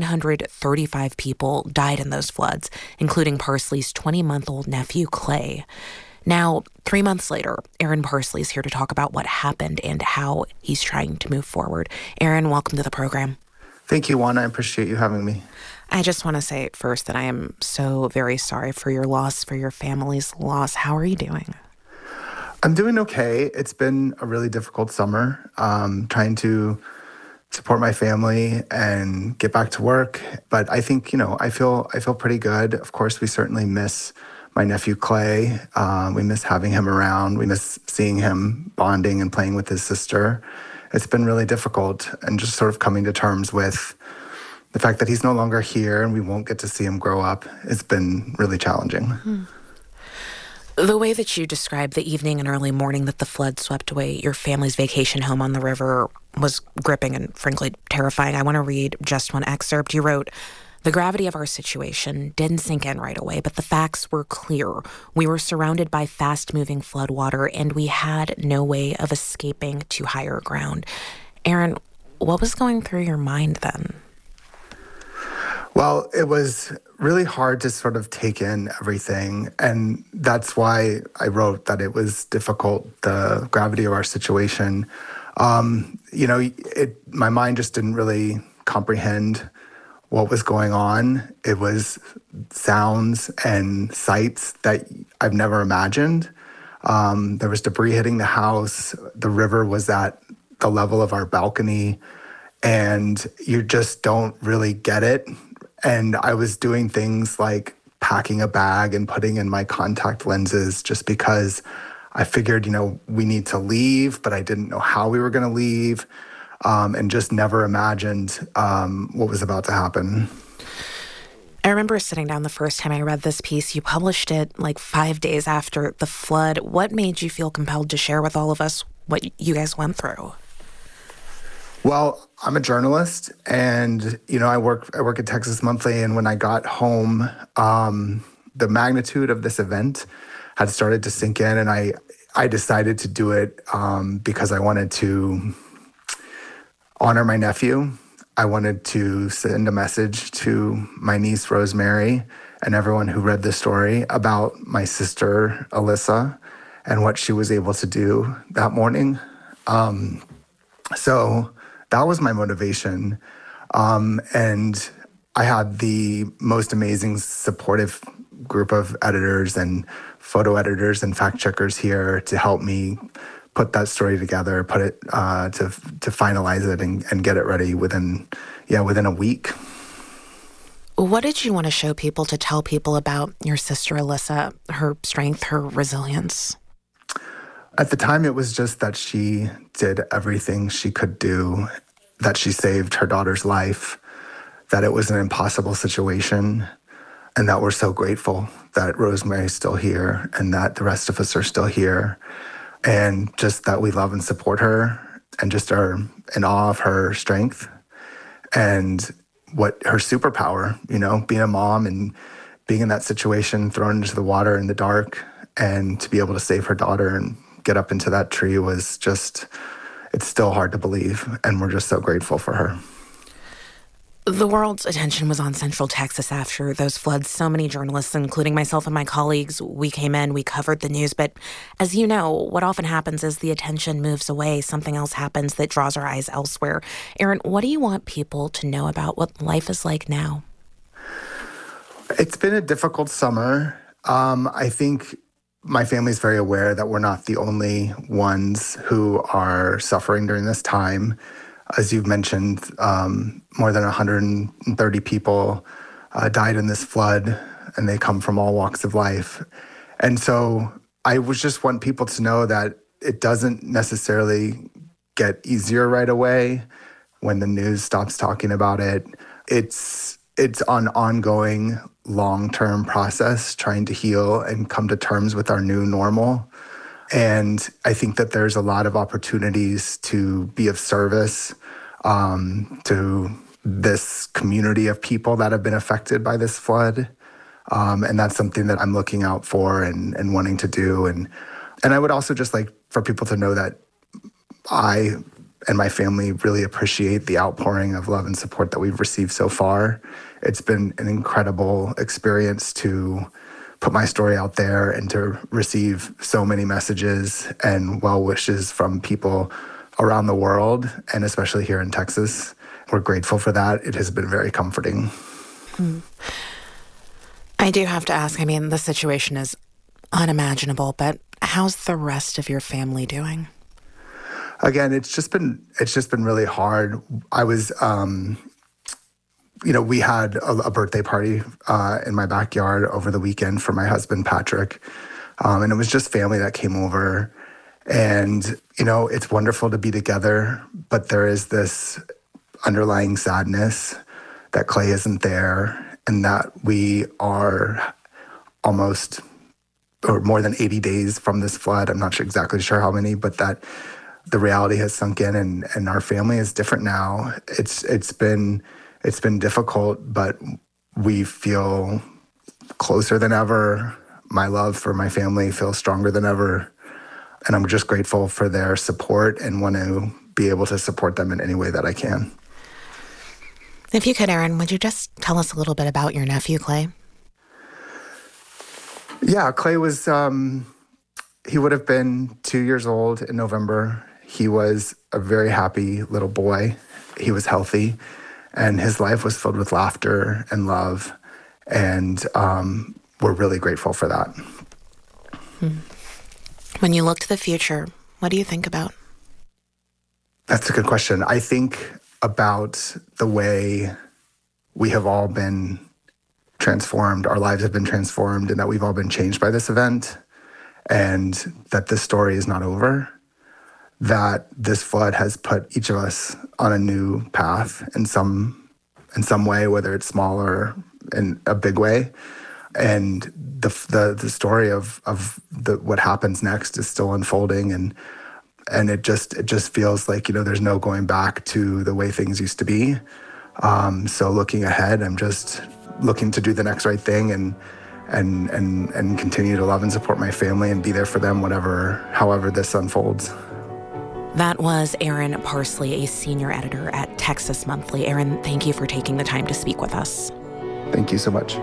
Speaker 5: 135 people died in those floods, including Parsley's 20-month-old nephew, Clay. Now, 3 months later, Aaron Parsley's here to talk about what happened and how he's trying to move forward. Aaron, welcome to the program.
Speaker 14: Thank you, Juana. I appreciate you having me.
Speaker 5: I just want to say first that I am so very sorry for your loss, for your family's loss. How are you doing?
Speaker 14: I'm doing okay. It's been a really difficult summer, trying to support my family and get back to work. But I think, I feel pretty good. Of course, we certainly miss my nephew, Clay. We miss having him around. We miss seeing him bonding and playing with his sister. It's been really difficult, and just sort of coming to terms with the fact that he's no longer here and we won't get to see him grow up. It's been really challenging.
Speaker 5: Mm-hmm. The way that you described the evening and early morning that the flood swept away your family's vacation home on the river was gripping and frankly terrifying. I want to read just one excerpt. You wrote, "The gravity of our situation didn't sink in right away, but the facts were clear. We were surrounded by fast-moving floodwater, and we had no way of escaping to higher ground." Aaron, what was going through your mind then?
Speaker 14: Well, it was really hard to sort of take in everything, and that's why I wrote that it was difficult, the gravity of our situation. My mind just didn't really comprehend what was going on. It was sounds and sights that I've never imagined. There was debris hitting the house. The river was at the level of our balcony, and you just don't really get it. And I was doing things like packing a bag and putting in my contact lenses just because I figured, we need to leave, but I didn't know how we were going to leave, and just never imagined what was about to happen.
Speaker 5: I remember sitting down the first time I read this piece. You published it like 5 days after the flood. What made you feel compelled to share with all of us what you guys went through?
Speaker 14: Well, I'm a journalist, and I work at Texas Monthly. And when I got home, the magnitude of this event had started to sink in, and I decided to do it because I wanted to honor my nephew. I wanted to send a message to my niece Rosemary and everyone who read the story about my sister Alyssa and what she was able to do that morning. So that was my motivation. And I had the most amazing supportive group of editors and photo editors and fact checkers here to help me put that story together, put it to finalize it and get it ready within a week.
Speaker 5: What did you want to show people to tell people about your sister, Alyssa, her strength, her resilience?
Speaker 14: At the time, it was just that she did everything she could do, that she saved her daughter's life, that it was an impossible situation, and that we're so grateful that Rosemary's still here and that the rest of us are still here, and just that we love and support her and just are in awe of her strength and what her superpower, being a mom and being in that situation, thrown into the water in the dark, and to be able to save her daughter and get up into that tree was just, it's still hard to believe. And we're just so grateful for her.
Speaker 5: The world's attention was on Central Texas after those floods. So many journalists, including myself and my colleagues, we came in, we covered the news. But as you know, what often happens is the attention moves away. Something else happens that draws our eyes elsewhere. Erin, what do you want people to know about what life is like now?
Speaker 14: It's been a difficult summer. I think my family's very aware that we're not the only ones who are suffering during this time. As you've mentioned, more than 130 people died in this flood, and they come from all walks of life. And so I would just want people to know that it doesn't necessarily get easier right away when the news stops talking about it. It's an ongoing, long-term process trying to heal and come to terms with our new normal. And I think that there's a lot of opportunities to be of service to this community of people that have been affected by this flood. And that's something that I'm looking out for and wanting to do. And I would also just like for people to know that I and my family really appreciate the outpouring of love and support that we've received so far. It's been an incredible experience to put my story out there and to receive so many messages and well wishes from people around the world, and especially here in Texas. We're grateful for that. It has been very comforting.
Speaker 5: I do have to ask, the situation is unimaginable, but how's the rest of your family doing?
Speaker 14: Again, it's just been really hard. I was, we had a birthday party in my backyard over the weekend for my husband, Patrick. And it was just family that came over. And, it's wonderful to be together, but there is this underlying sadness that Clay isn't there and that we are almost or more than 80 days from this flood. I'm not exactly sure how many, but that the reality has sunk in and our family is different now. It's been difficult, but we feel closer than ever. My love for my family feels stronger than ever. And I'm just grateful for their support and want to be able to support them in any way that I can.
Speaker 5: If you could, Erin, would you just tell us a little bit about your nephew, Clay?
Speaker 14: Yeah, Clay was, he would have been 2 years old in November. He was a very happy little boy. He was healthy, and his life was filled with laughter and love. And we're really grateful for that.
Speaker 5: When you look to the future, what do you think about?
Speaker 14: That's a good question. I think about the way we have all been transformed, our lives have been transformed, and that we've all been changed by this event, and that this story is not over, that this flood has put each of us on a new path in some way, whether it's small or in a big way. And the story of what happens next is still unfolding, and it just feels like, there's no going back to the way things used to be. So looking ahead, I'm just looking to do the next right thing and continue to love and support my family and be there for them however this unfolds.
Speaker 5: That was Erin Parsley, a senior editor at Texas Monthly. Erin, thank you for taking the time to speak with us.
Speaker 14: Thank you so much.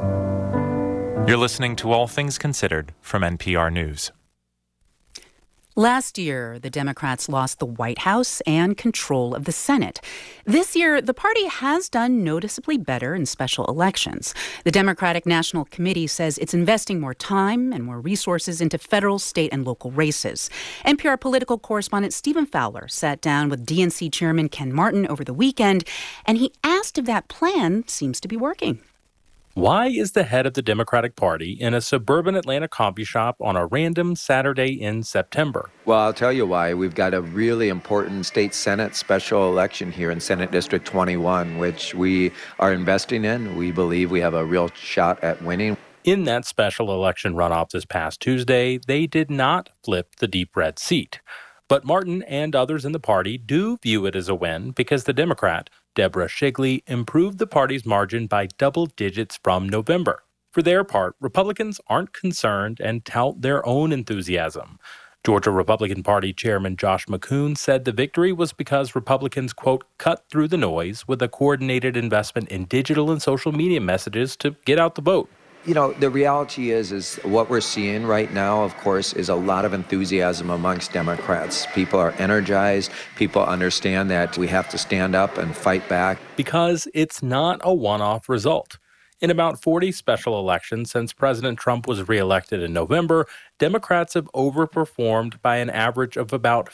Speaker 3: You're listening to All Things Considered from NPR News.
Speaker 2: Last year, the Democrats lost the White House and control of the Senate. This year, the party has done noticeably better in special elections. The Democratic National Committee says it's investing more time and more resources into federal, state, and local races. NPR political correspondent Stephen Fowler sat down with DNC Chairman Ken Martin over the weekend, and he asked if that plan seems to be working.
Speaker 15: Why is the head of the Democratic Party in a suburban Atlanta coffee shop on a random Saturday in September?
Speaker 16: Well, I'll tell you why. We've got a really important state Senate special election here in Senate District 21, which we are investing in. We believe we have a real shot at winning.
Speaker 15: In that special election runoff this past Tuesday, they did not flip the deep red seat. But Martin and others in the party do view it as a win because the Democrat, Deborah Shigley, improved the party's margin by double digits from November. For their part, Republicans aren't concerned and tout their own enthusiasm. Georgia Republican Party Chairman Josh McCoon said the victory was because Republicans, quote, cut through the noise with a coordinated investment in digital and social media messages to get out the vote.
Speaker 16: You know, the reality is what we're seeing right now, of course, is a lot of enthusiasm amongst Democrats. People are energized. People understand that we have to stand up and fight back.
Speaker 15: Because it's not a one-off result. In about 40 special elections since President Trump was reelected in November, Democrats have overperformed by an average of about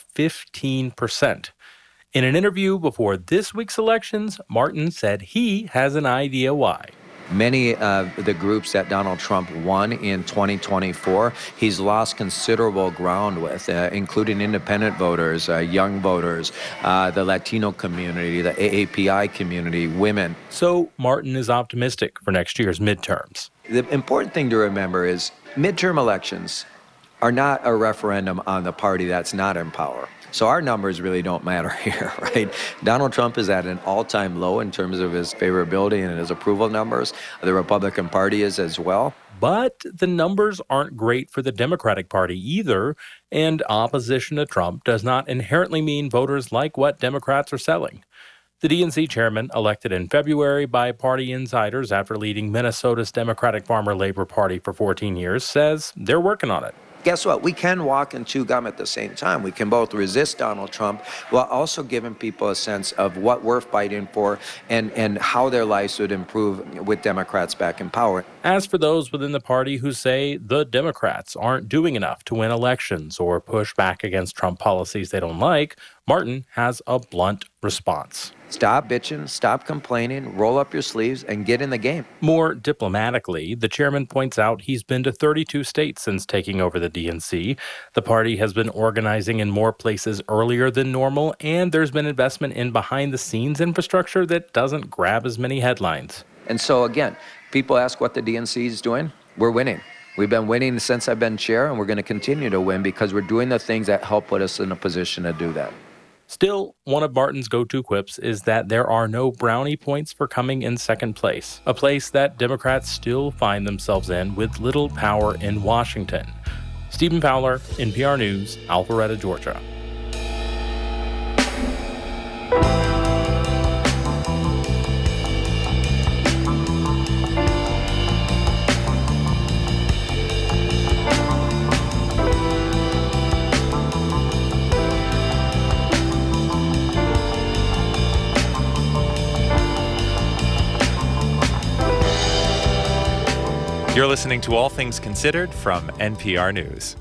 Speaker 15: 15%. In an interview before this week's elections, Martin said he has an idea why.
Speaker 16: Many of the groups that Donald Trump won in 2024, he's lost considerable ground with, including independent voters, young voters, the Latino community, the AAPI community, women.
Speaker 15: So Martin is optimistic for next year's midterms.
Speaker 16: The important thing to remember is midterm elections are not a referendum on the party that's not in power. So our numbers really don't matter here, right? Donald Trump is at an all-time low in terms of his favorability and his approval numbers. The Republican Party is as well.
Speaker 15: But the numbers aren't great for the Democratic Party either, and opposition to Trump does not inherently mean voters like what Democrats are selling. The DNC chairman, elected in February by party insiders after leading Minnesota's Democratic Farmer Labor Party for 14 years, says they're working on it.
Speaker 16: Guess what? We can walk and chew gum at the same time. We can both resist Donald Trump while also giving people a sense of what we're fighting for and how their lives would improve with Democrats back in power.
Speaker 15: As for those within the party who say the Democrats aren't doing enough to win elections or push back against Trump policies they don't like, Martin has a blunt response.
Speaker 16: Stop bitching, stop complaining, roll up your sleeves, and get in the game.
Speaker 15: More diplomatically, the chairman points out he's been to 32 states since taking over the DNC. The party has been organizing in more places earlier than normal, and there's been investment in behind-the-scenes infrastructure that doesn't grab as many headlines.
Speaker 16: And so, again, people ask what the DNC is doing. We're winning. We've been winning since I've been chair, and we're going to continue to win because we're doing the things that help put us in a position to do that.
Speaker 15: Still, one of Martin's go-to quips is that there are no brownie points for coming in second place, a place that Democrats still find themselves in with little power in Washington. Stephen Fowler, NPR News, Alpharetta, Georgia.
Speaker 3: You're listening to All Things Considered from NPR News.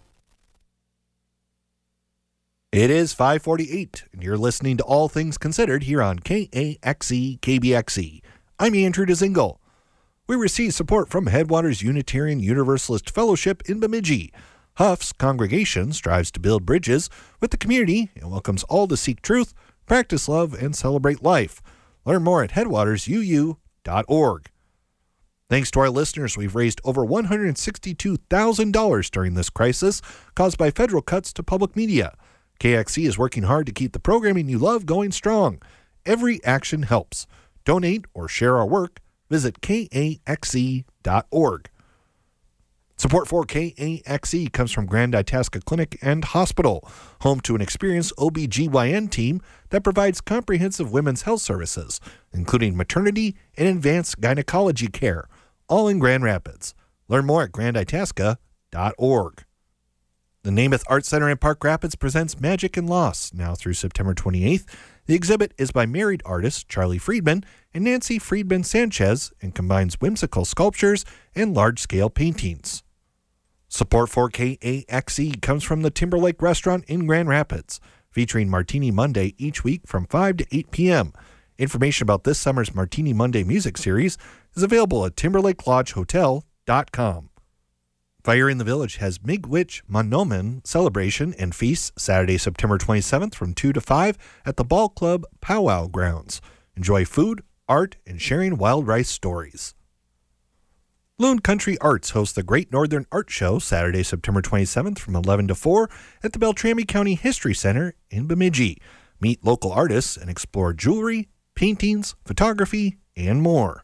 Speaker 8: It is 5:48, and you're listening to All Things Considered here on KAXE KBXE. I'm Andrew DeZingle. We receive support from Headwaters Unitarian Universalist Fellowship in Bemidji. Huff's congregation strives to build bridges with the community and welcomes all to seek truth, practice love, and celebrate life. Learn more at headwatersusU.org. Thanks to our listeners, we've raised over $162,000 during this crisis caused by federal cuts to public media. KXE is working hard to keep the programming you love going strong. Every action helps. Donate or share our work. Visit KAXE.org. Support for KAXE comes from Grand Itasca Clinic and Hospital, home to an experienced OBGYN team that provides comprehensive women's health services, including maternity and advanced gynecology care, all in Grand Rapids. Learn more at granditasca.org. The Namath Art Center in Park Rapids presents Magic and Loss, now through September 28th. The exhibit is by married artists Charlie Friedman and Nancy Friedman Sanchez and combines whimsical sculptures and large-scale paintings. Support for KAXE comes from the Timberlake Restaurant in Grand Rapids, featuring Martini Monday each week from 5 to 8 p.m. Information about this summer's Martini Monday music series is available at TimberlakeLodgeHotel.com. Fire in the Village has Miigwech Manoomin celebration and feasts Saturday, September 27th from 2 to 5 at the Ball Club Powwow Grounds. Enjoy food, art, and sharing wild rice stories. Loon Country Arts hosts the Great Northern Art Show Saturday, September 27th from 11 to 4 at the Beltrami County History Center in Bemidji. Meet local artists and explore jewelry, paintings, photography, and more.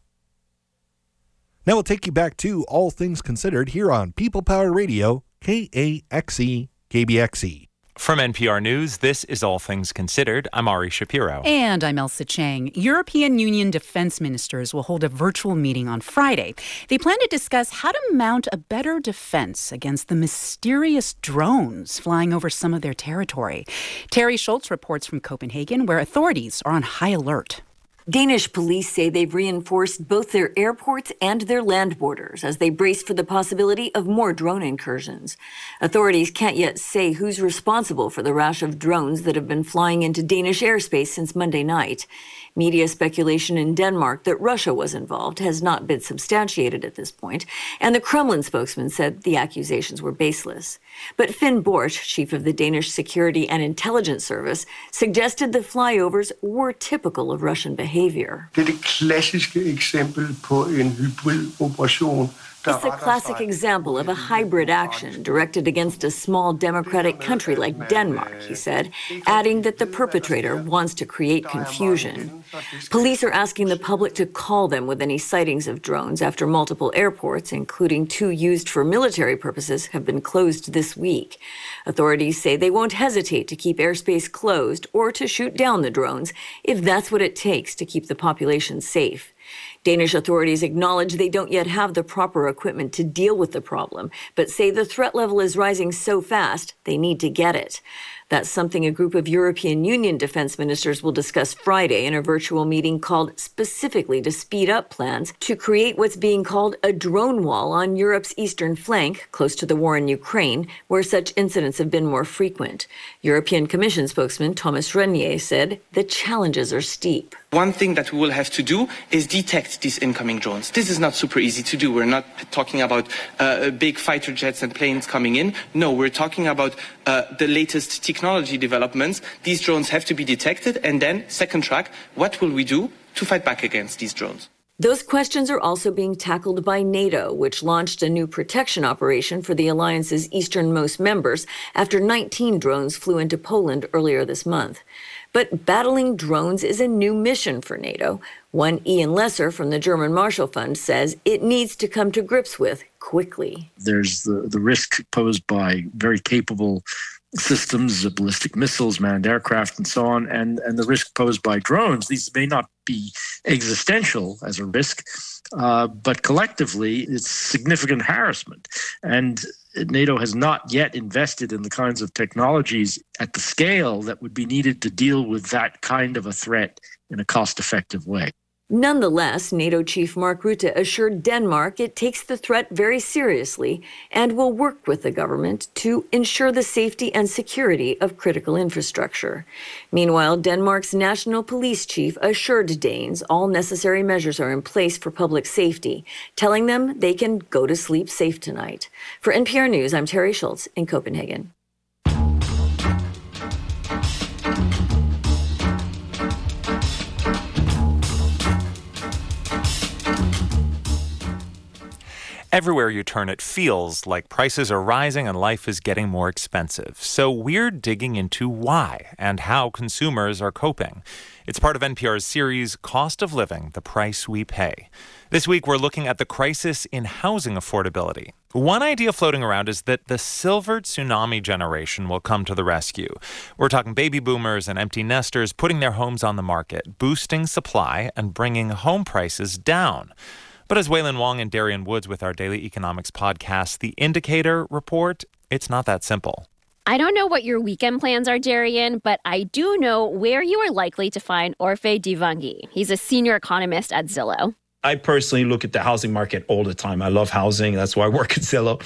Speaker 8: Now we'll take you back to All Things Considered here on People Power Radio, KAXE, KBXE.
Speaker 3: From NPR News, this is All Things Considered. I'm Ari Shapiro.
Speaker 2: And I'm Elsa Chang. European Union defense ministers will hold a virtual meeting on Friday. They plan to discuss how to mount a better defense against the mysterious drones flying over some of their territory. Terry Schultz reports from Copenhagen, where authorities are on high alert.
Speaker 17: Danish police say they've reinforced both their airports and their land borders as they brace for the possibility of more drone incursions. Authorities can't yet say who's responsible for the rash of drones that have been flying into Danish airspace since Monday night. Media speculation in Denmark that Russia was involved has not been substantiated at this point, and the Kremlin spokesman said the accusations were baseless. But Finn Borch, chief of the Danish Security and Intelligence Service, suggested the flyovers were typical of Russian behavior.
Speaker 18: Det det klassiske eksempel på en hybridoperation.
Speaker 17: It's a classic example of a hybrid action directed against a small democratic country like Denmark, he said, adding that the perpetrator wants to create confusion. Police are asking the public to call them with any sightings of drones after multiple airports, including 2 used for military purposes, have been closed this week. Authorities say they won't hesitate to keep airspace closed or to shoot down the drones if that's what it takes to keep the population safe. Danish authorities acknowledge they don't yet have the proper equipment to deal with the problem, but say the threat level is rising so fast they need to get it. That's something a group of European Union defense ministers will discuss Friday in a virtual meeting called specifically to speed up plans to create what's being called a drone wall on Europe's eastern flank, close to the war in Ukraine, where such incidents have been more frequent. European Commission spokesman Thomas Renier said the challenges are steep.
Speaker 19: One thing that we will have to do is detect these incoming drones. This is not super easy to do. We're not talking about big fighter jets and planes coming in. No, we're talking about the latest technology developments. These drones have to be detected. And then, second track, what will we do to fight back against these drones?
Speaker 17: Those questions are also being tackled by NATO, which launched a new protection operation for the alliance's easternmost members after 19 drones flew into Poland earlier this month. But battling drones is a new mission for NATO, one Ian Lesser from the German Marshall Fund says it needs to come to grips with quickly.
Speaker 20: There's the risk posed by very capable systems, ballistic missiles, manned aircraft, and so on, and the risk posed by drones. These may not be existential as a risk, but collectively it's significant harassment. And NATO has not yet invested in the kinds of technologies at the scale that would be needed to deal with that kind of a threat in a cost-effective way.
Speaker 17: Nonetheless, NATO chief Mark Rutte assured Denmark it takes the threat very seriously and will work with the government to ensure the safety and security of critical infrastructure. Meanwhile, Denmark's national police chief assured Danes all necessary measures are in place for public safety, telling them they can go to sleep safe tonight. For NPR News, I'm Terry Schultz in Copenhagen.
Speaker 3: Everywhere you turn, it feels like prices are rising and life is getting more expensive. So we're digging into why and how consumers are coping. It's part of NPR's series, Cost of Living, The Price We Pay. This week, we're looking at the crisis in housing affordability. One idea floating around is that the silver tsunami generation will come to the rescue. We're talking baby boomers and empty nesters putting their homes on the market, boosting supply and bringing home prices down. But as Waylon Wong and Darian Woods with our Daily Economics podcast, The Indicator, report, It's not that simple.
Speaker 7: I don't know what your weekend plans are, Darian, but I do know where you are likely to find Orphe Divounguy. He's a senior economist at Zillow.
Speaker 21: I personally look at the housing market all the time. I love housing. That's why I work at Zillow.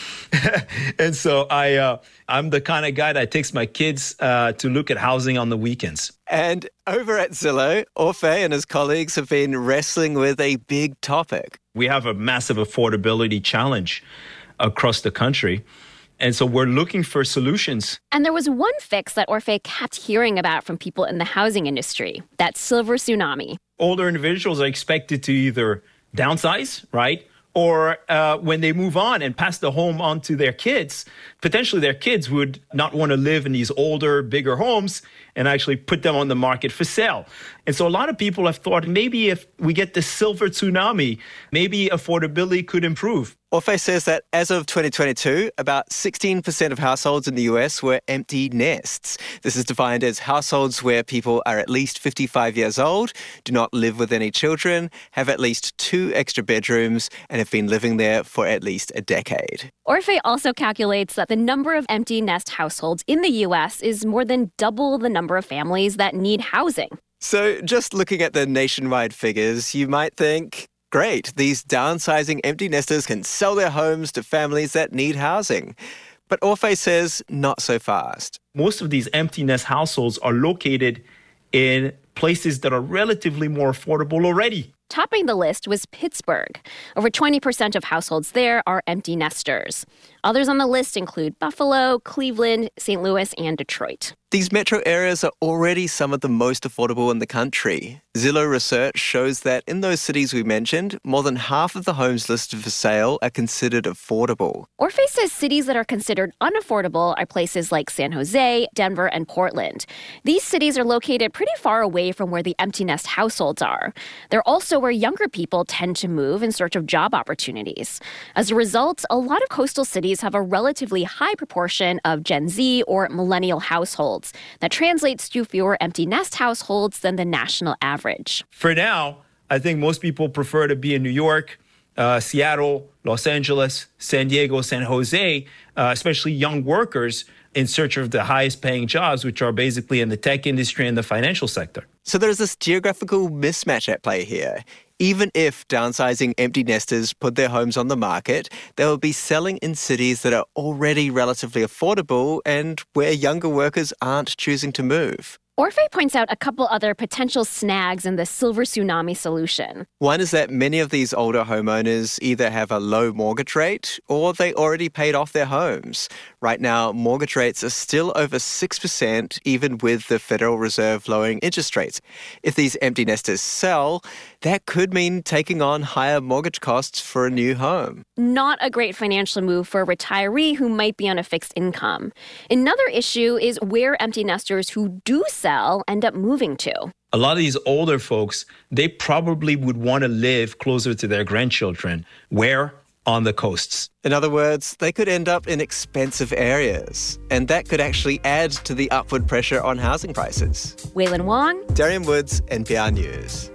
Speaker 21: And so I'm the kind of guy that takes my kids to look at housing on the weekends.
Speaker 22: And over at Zillow, Orphe and his colleagues have been wrestling with a big topic.
Speaker 21: We have a massive affordability challenge across the country. And so we're looking for solutions.
Speaker 7: And there was one fix that Orphe kept hearing about from people in the housing industry, that silver tsunami.
Speaker 21: Older individuals are expected to either downsize, right? Or when they move on and pass the home on to their kids, potentially their kids would not want to live in these older, bigger homes and actually put them on the market for sale. And so a lot of people have thought maybe if we get the silver tsunami, maybe affordability could improve.
Speaker 22: Orphe says that as of 2022, about 16% of households in the US were empty nests. This is defined as households where people are at least 55 years old, do not live with any children, have at least 2 extra bedrooms, and have been living there for at least a decade.
Speaker 7: Orphe also calculates that the number of empty nest households in the US is more than double the number of families that need housing.
Speaker 22: So just looking at the nationwide figures, you might think, great, these downsizing empty nesters can sell their homes to families that need housing. But Orphe says not so fast.
Speaker 21: Most of these empty nest households are located in places that are relatively more affordable already.
Speaker 7: Topping the list was Pittsburgh. Over 20% of households there are empty nesters. Others on the list include Buffalo, Cleveland, St. Louis, and Detroit.
Speaker 22: These metro areas are already some of the most affordable in the country. Zillow research shows that in those cities we mentioned, more than half of the homes listed for sale are considered affordable.
Speaker 7: Orphe says cities that are considered unaffordable are places like San Jose, Denver, and Portland. These cities are located pretty far away from where the empty nest households are. They're also where younger people tend to move in search of job opportunities. As a result, a lot of coastal cities have a relatively high proportion of Gen Z or millennial households. That translates to fewer empty nest households than the national average.
Speaker 21: For now, I think most people prefer to be in New York, Seattle, Los Angeles, San Diego, San Jose, especially young workers in search of the highest paying jobs, which are basically in the tech industry and the financial sector.
Speaker 22: So there's this geographical mismatch at play here. Even if downsizing empty nesters put their homes on the market, they will be selling in cities that are already relatively affordable and where younger workers aren't choosing to move.
Speaker 7: Orphe points out a couple other potential snags in the silver tsunami solution.
Speaker 22: One is that many of these older homeowners either have a low mortgage rate or they already paid off their homes. Right now, mortgage rates are still over 6%, even with the Federal Reserve lowering interest rates. If these empty nesters sell, that could mean taking on higher mortgage costs for a new home.
Speaker 7: Not a great financial move for a retiree who might be on a fixed income. Another issue is where empty nesters who do sell end up moving to.
Speaker 21: A lot of these older folks, they probably would want to live closer to their grandchildren. Where? On the coasts.
Speaker 22: In other words, they could end up in expensive areas, and that could actually add to the upward pressure on housing prices.
Speaker 7: Waylon Wong,
Speaker 22: Darian Woods, NPR News.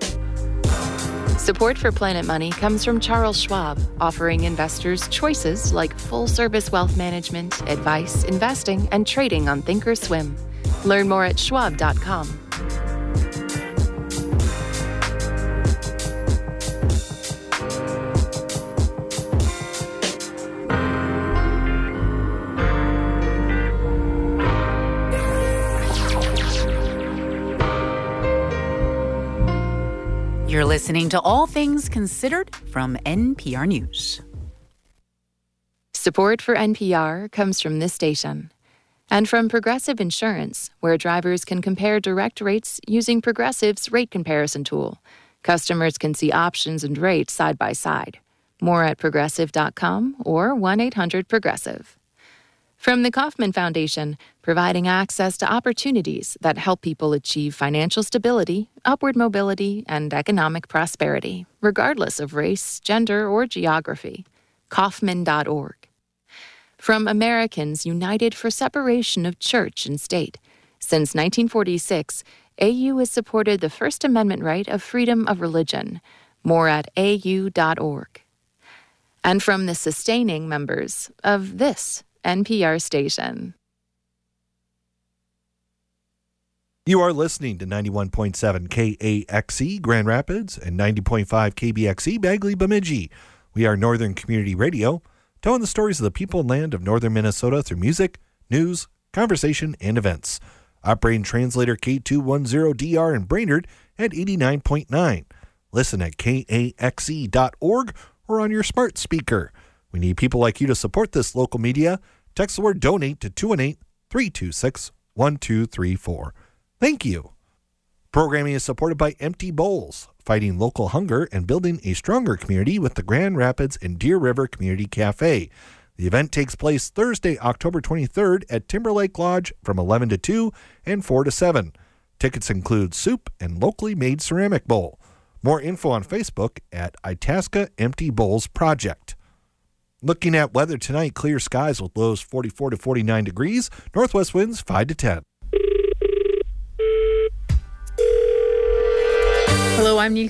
Speaker 4: Support for Planet Money comes from Charles Schwab, offering investors choices like full-service wealth management, advice, investing, and trading on Thinkorswim. Learn more at schwab.com.
Speaker 2: You're listening to All Things Considered from NPR News.
Speaker 4: Support for NPR comes from this station and from Progressive Insurance, where drivers can compare direct rates using Progressive's rate comparison tool. Customers can see options and rates side by side. More at progressive.com or 1-800-PROGRESSIVE. From the Kauffman Foundation, providing access to opportunities that help people achieve financial stability, upward mobility, and economic prosperity, regardless of race, gender, or geography. Kauffman.org. From Americans United for Separation of Church and State. Since 1946, AU has supported the First Amendment right of freedom of religion. More at au.org. And from the sustaining members of this NPR station.
Speaker 8: You are listening to 91.7 KAXE Grand Rapids and 90.5 KBXE Bagley Bemidji. We are Northern Community Radio, telling the stories of the people and land of northern Minnesota through music, news, conversation, and events. Operating translator K210DR in Brainerd at 89.9. Listen at kaxe.org or on your smart speaker. We need people like you to support this local media. Text the word donate to 218-326-1234. Thank you. Programming is supported by Empty Bowls, fighting local hunger and building a stronger community with the Grand Rapids and Deer River Community Cafe. The event takes place Thursday, October 23rd at Timberlake Lodge from 11 to 2 and 4 to 7. Tickets include soup and locally made ceramic bowl. More info on Facebook at Itasca Empty Bowls Project. Looking at weather tonight, clear skies with lows 44 to 49 degrees, northwest winds 5 to 10.
Speaker 1: Hello, I'm Neil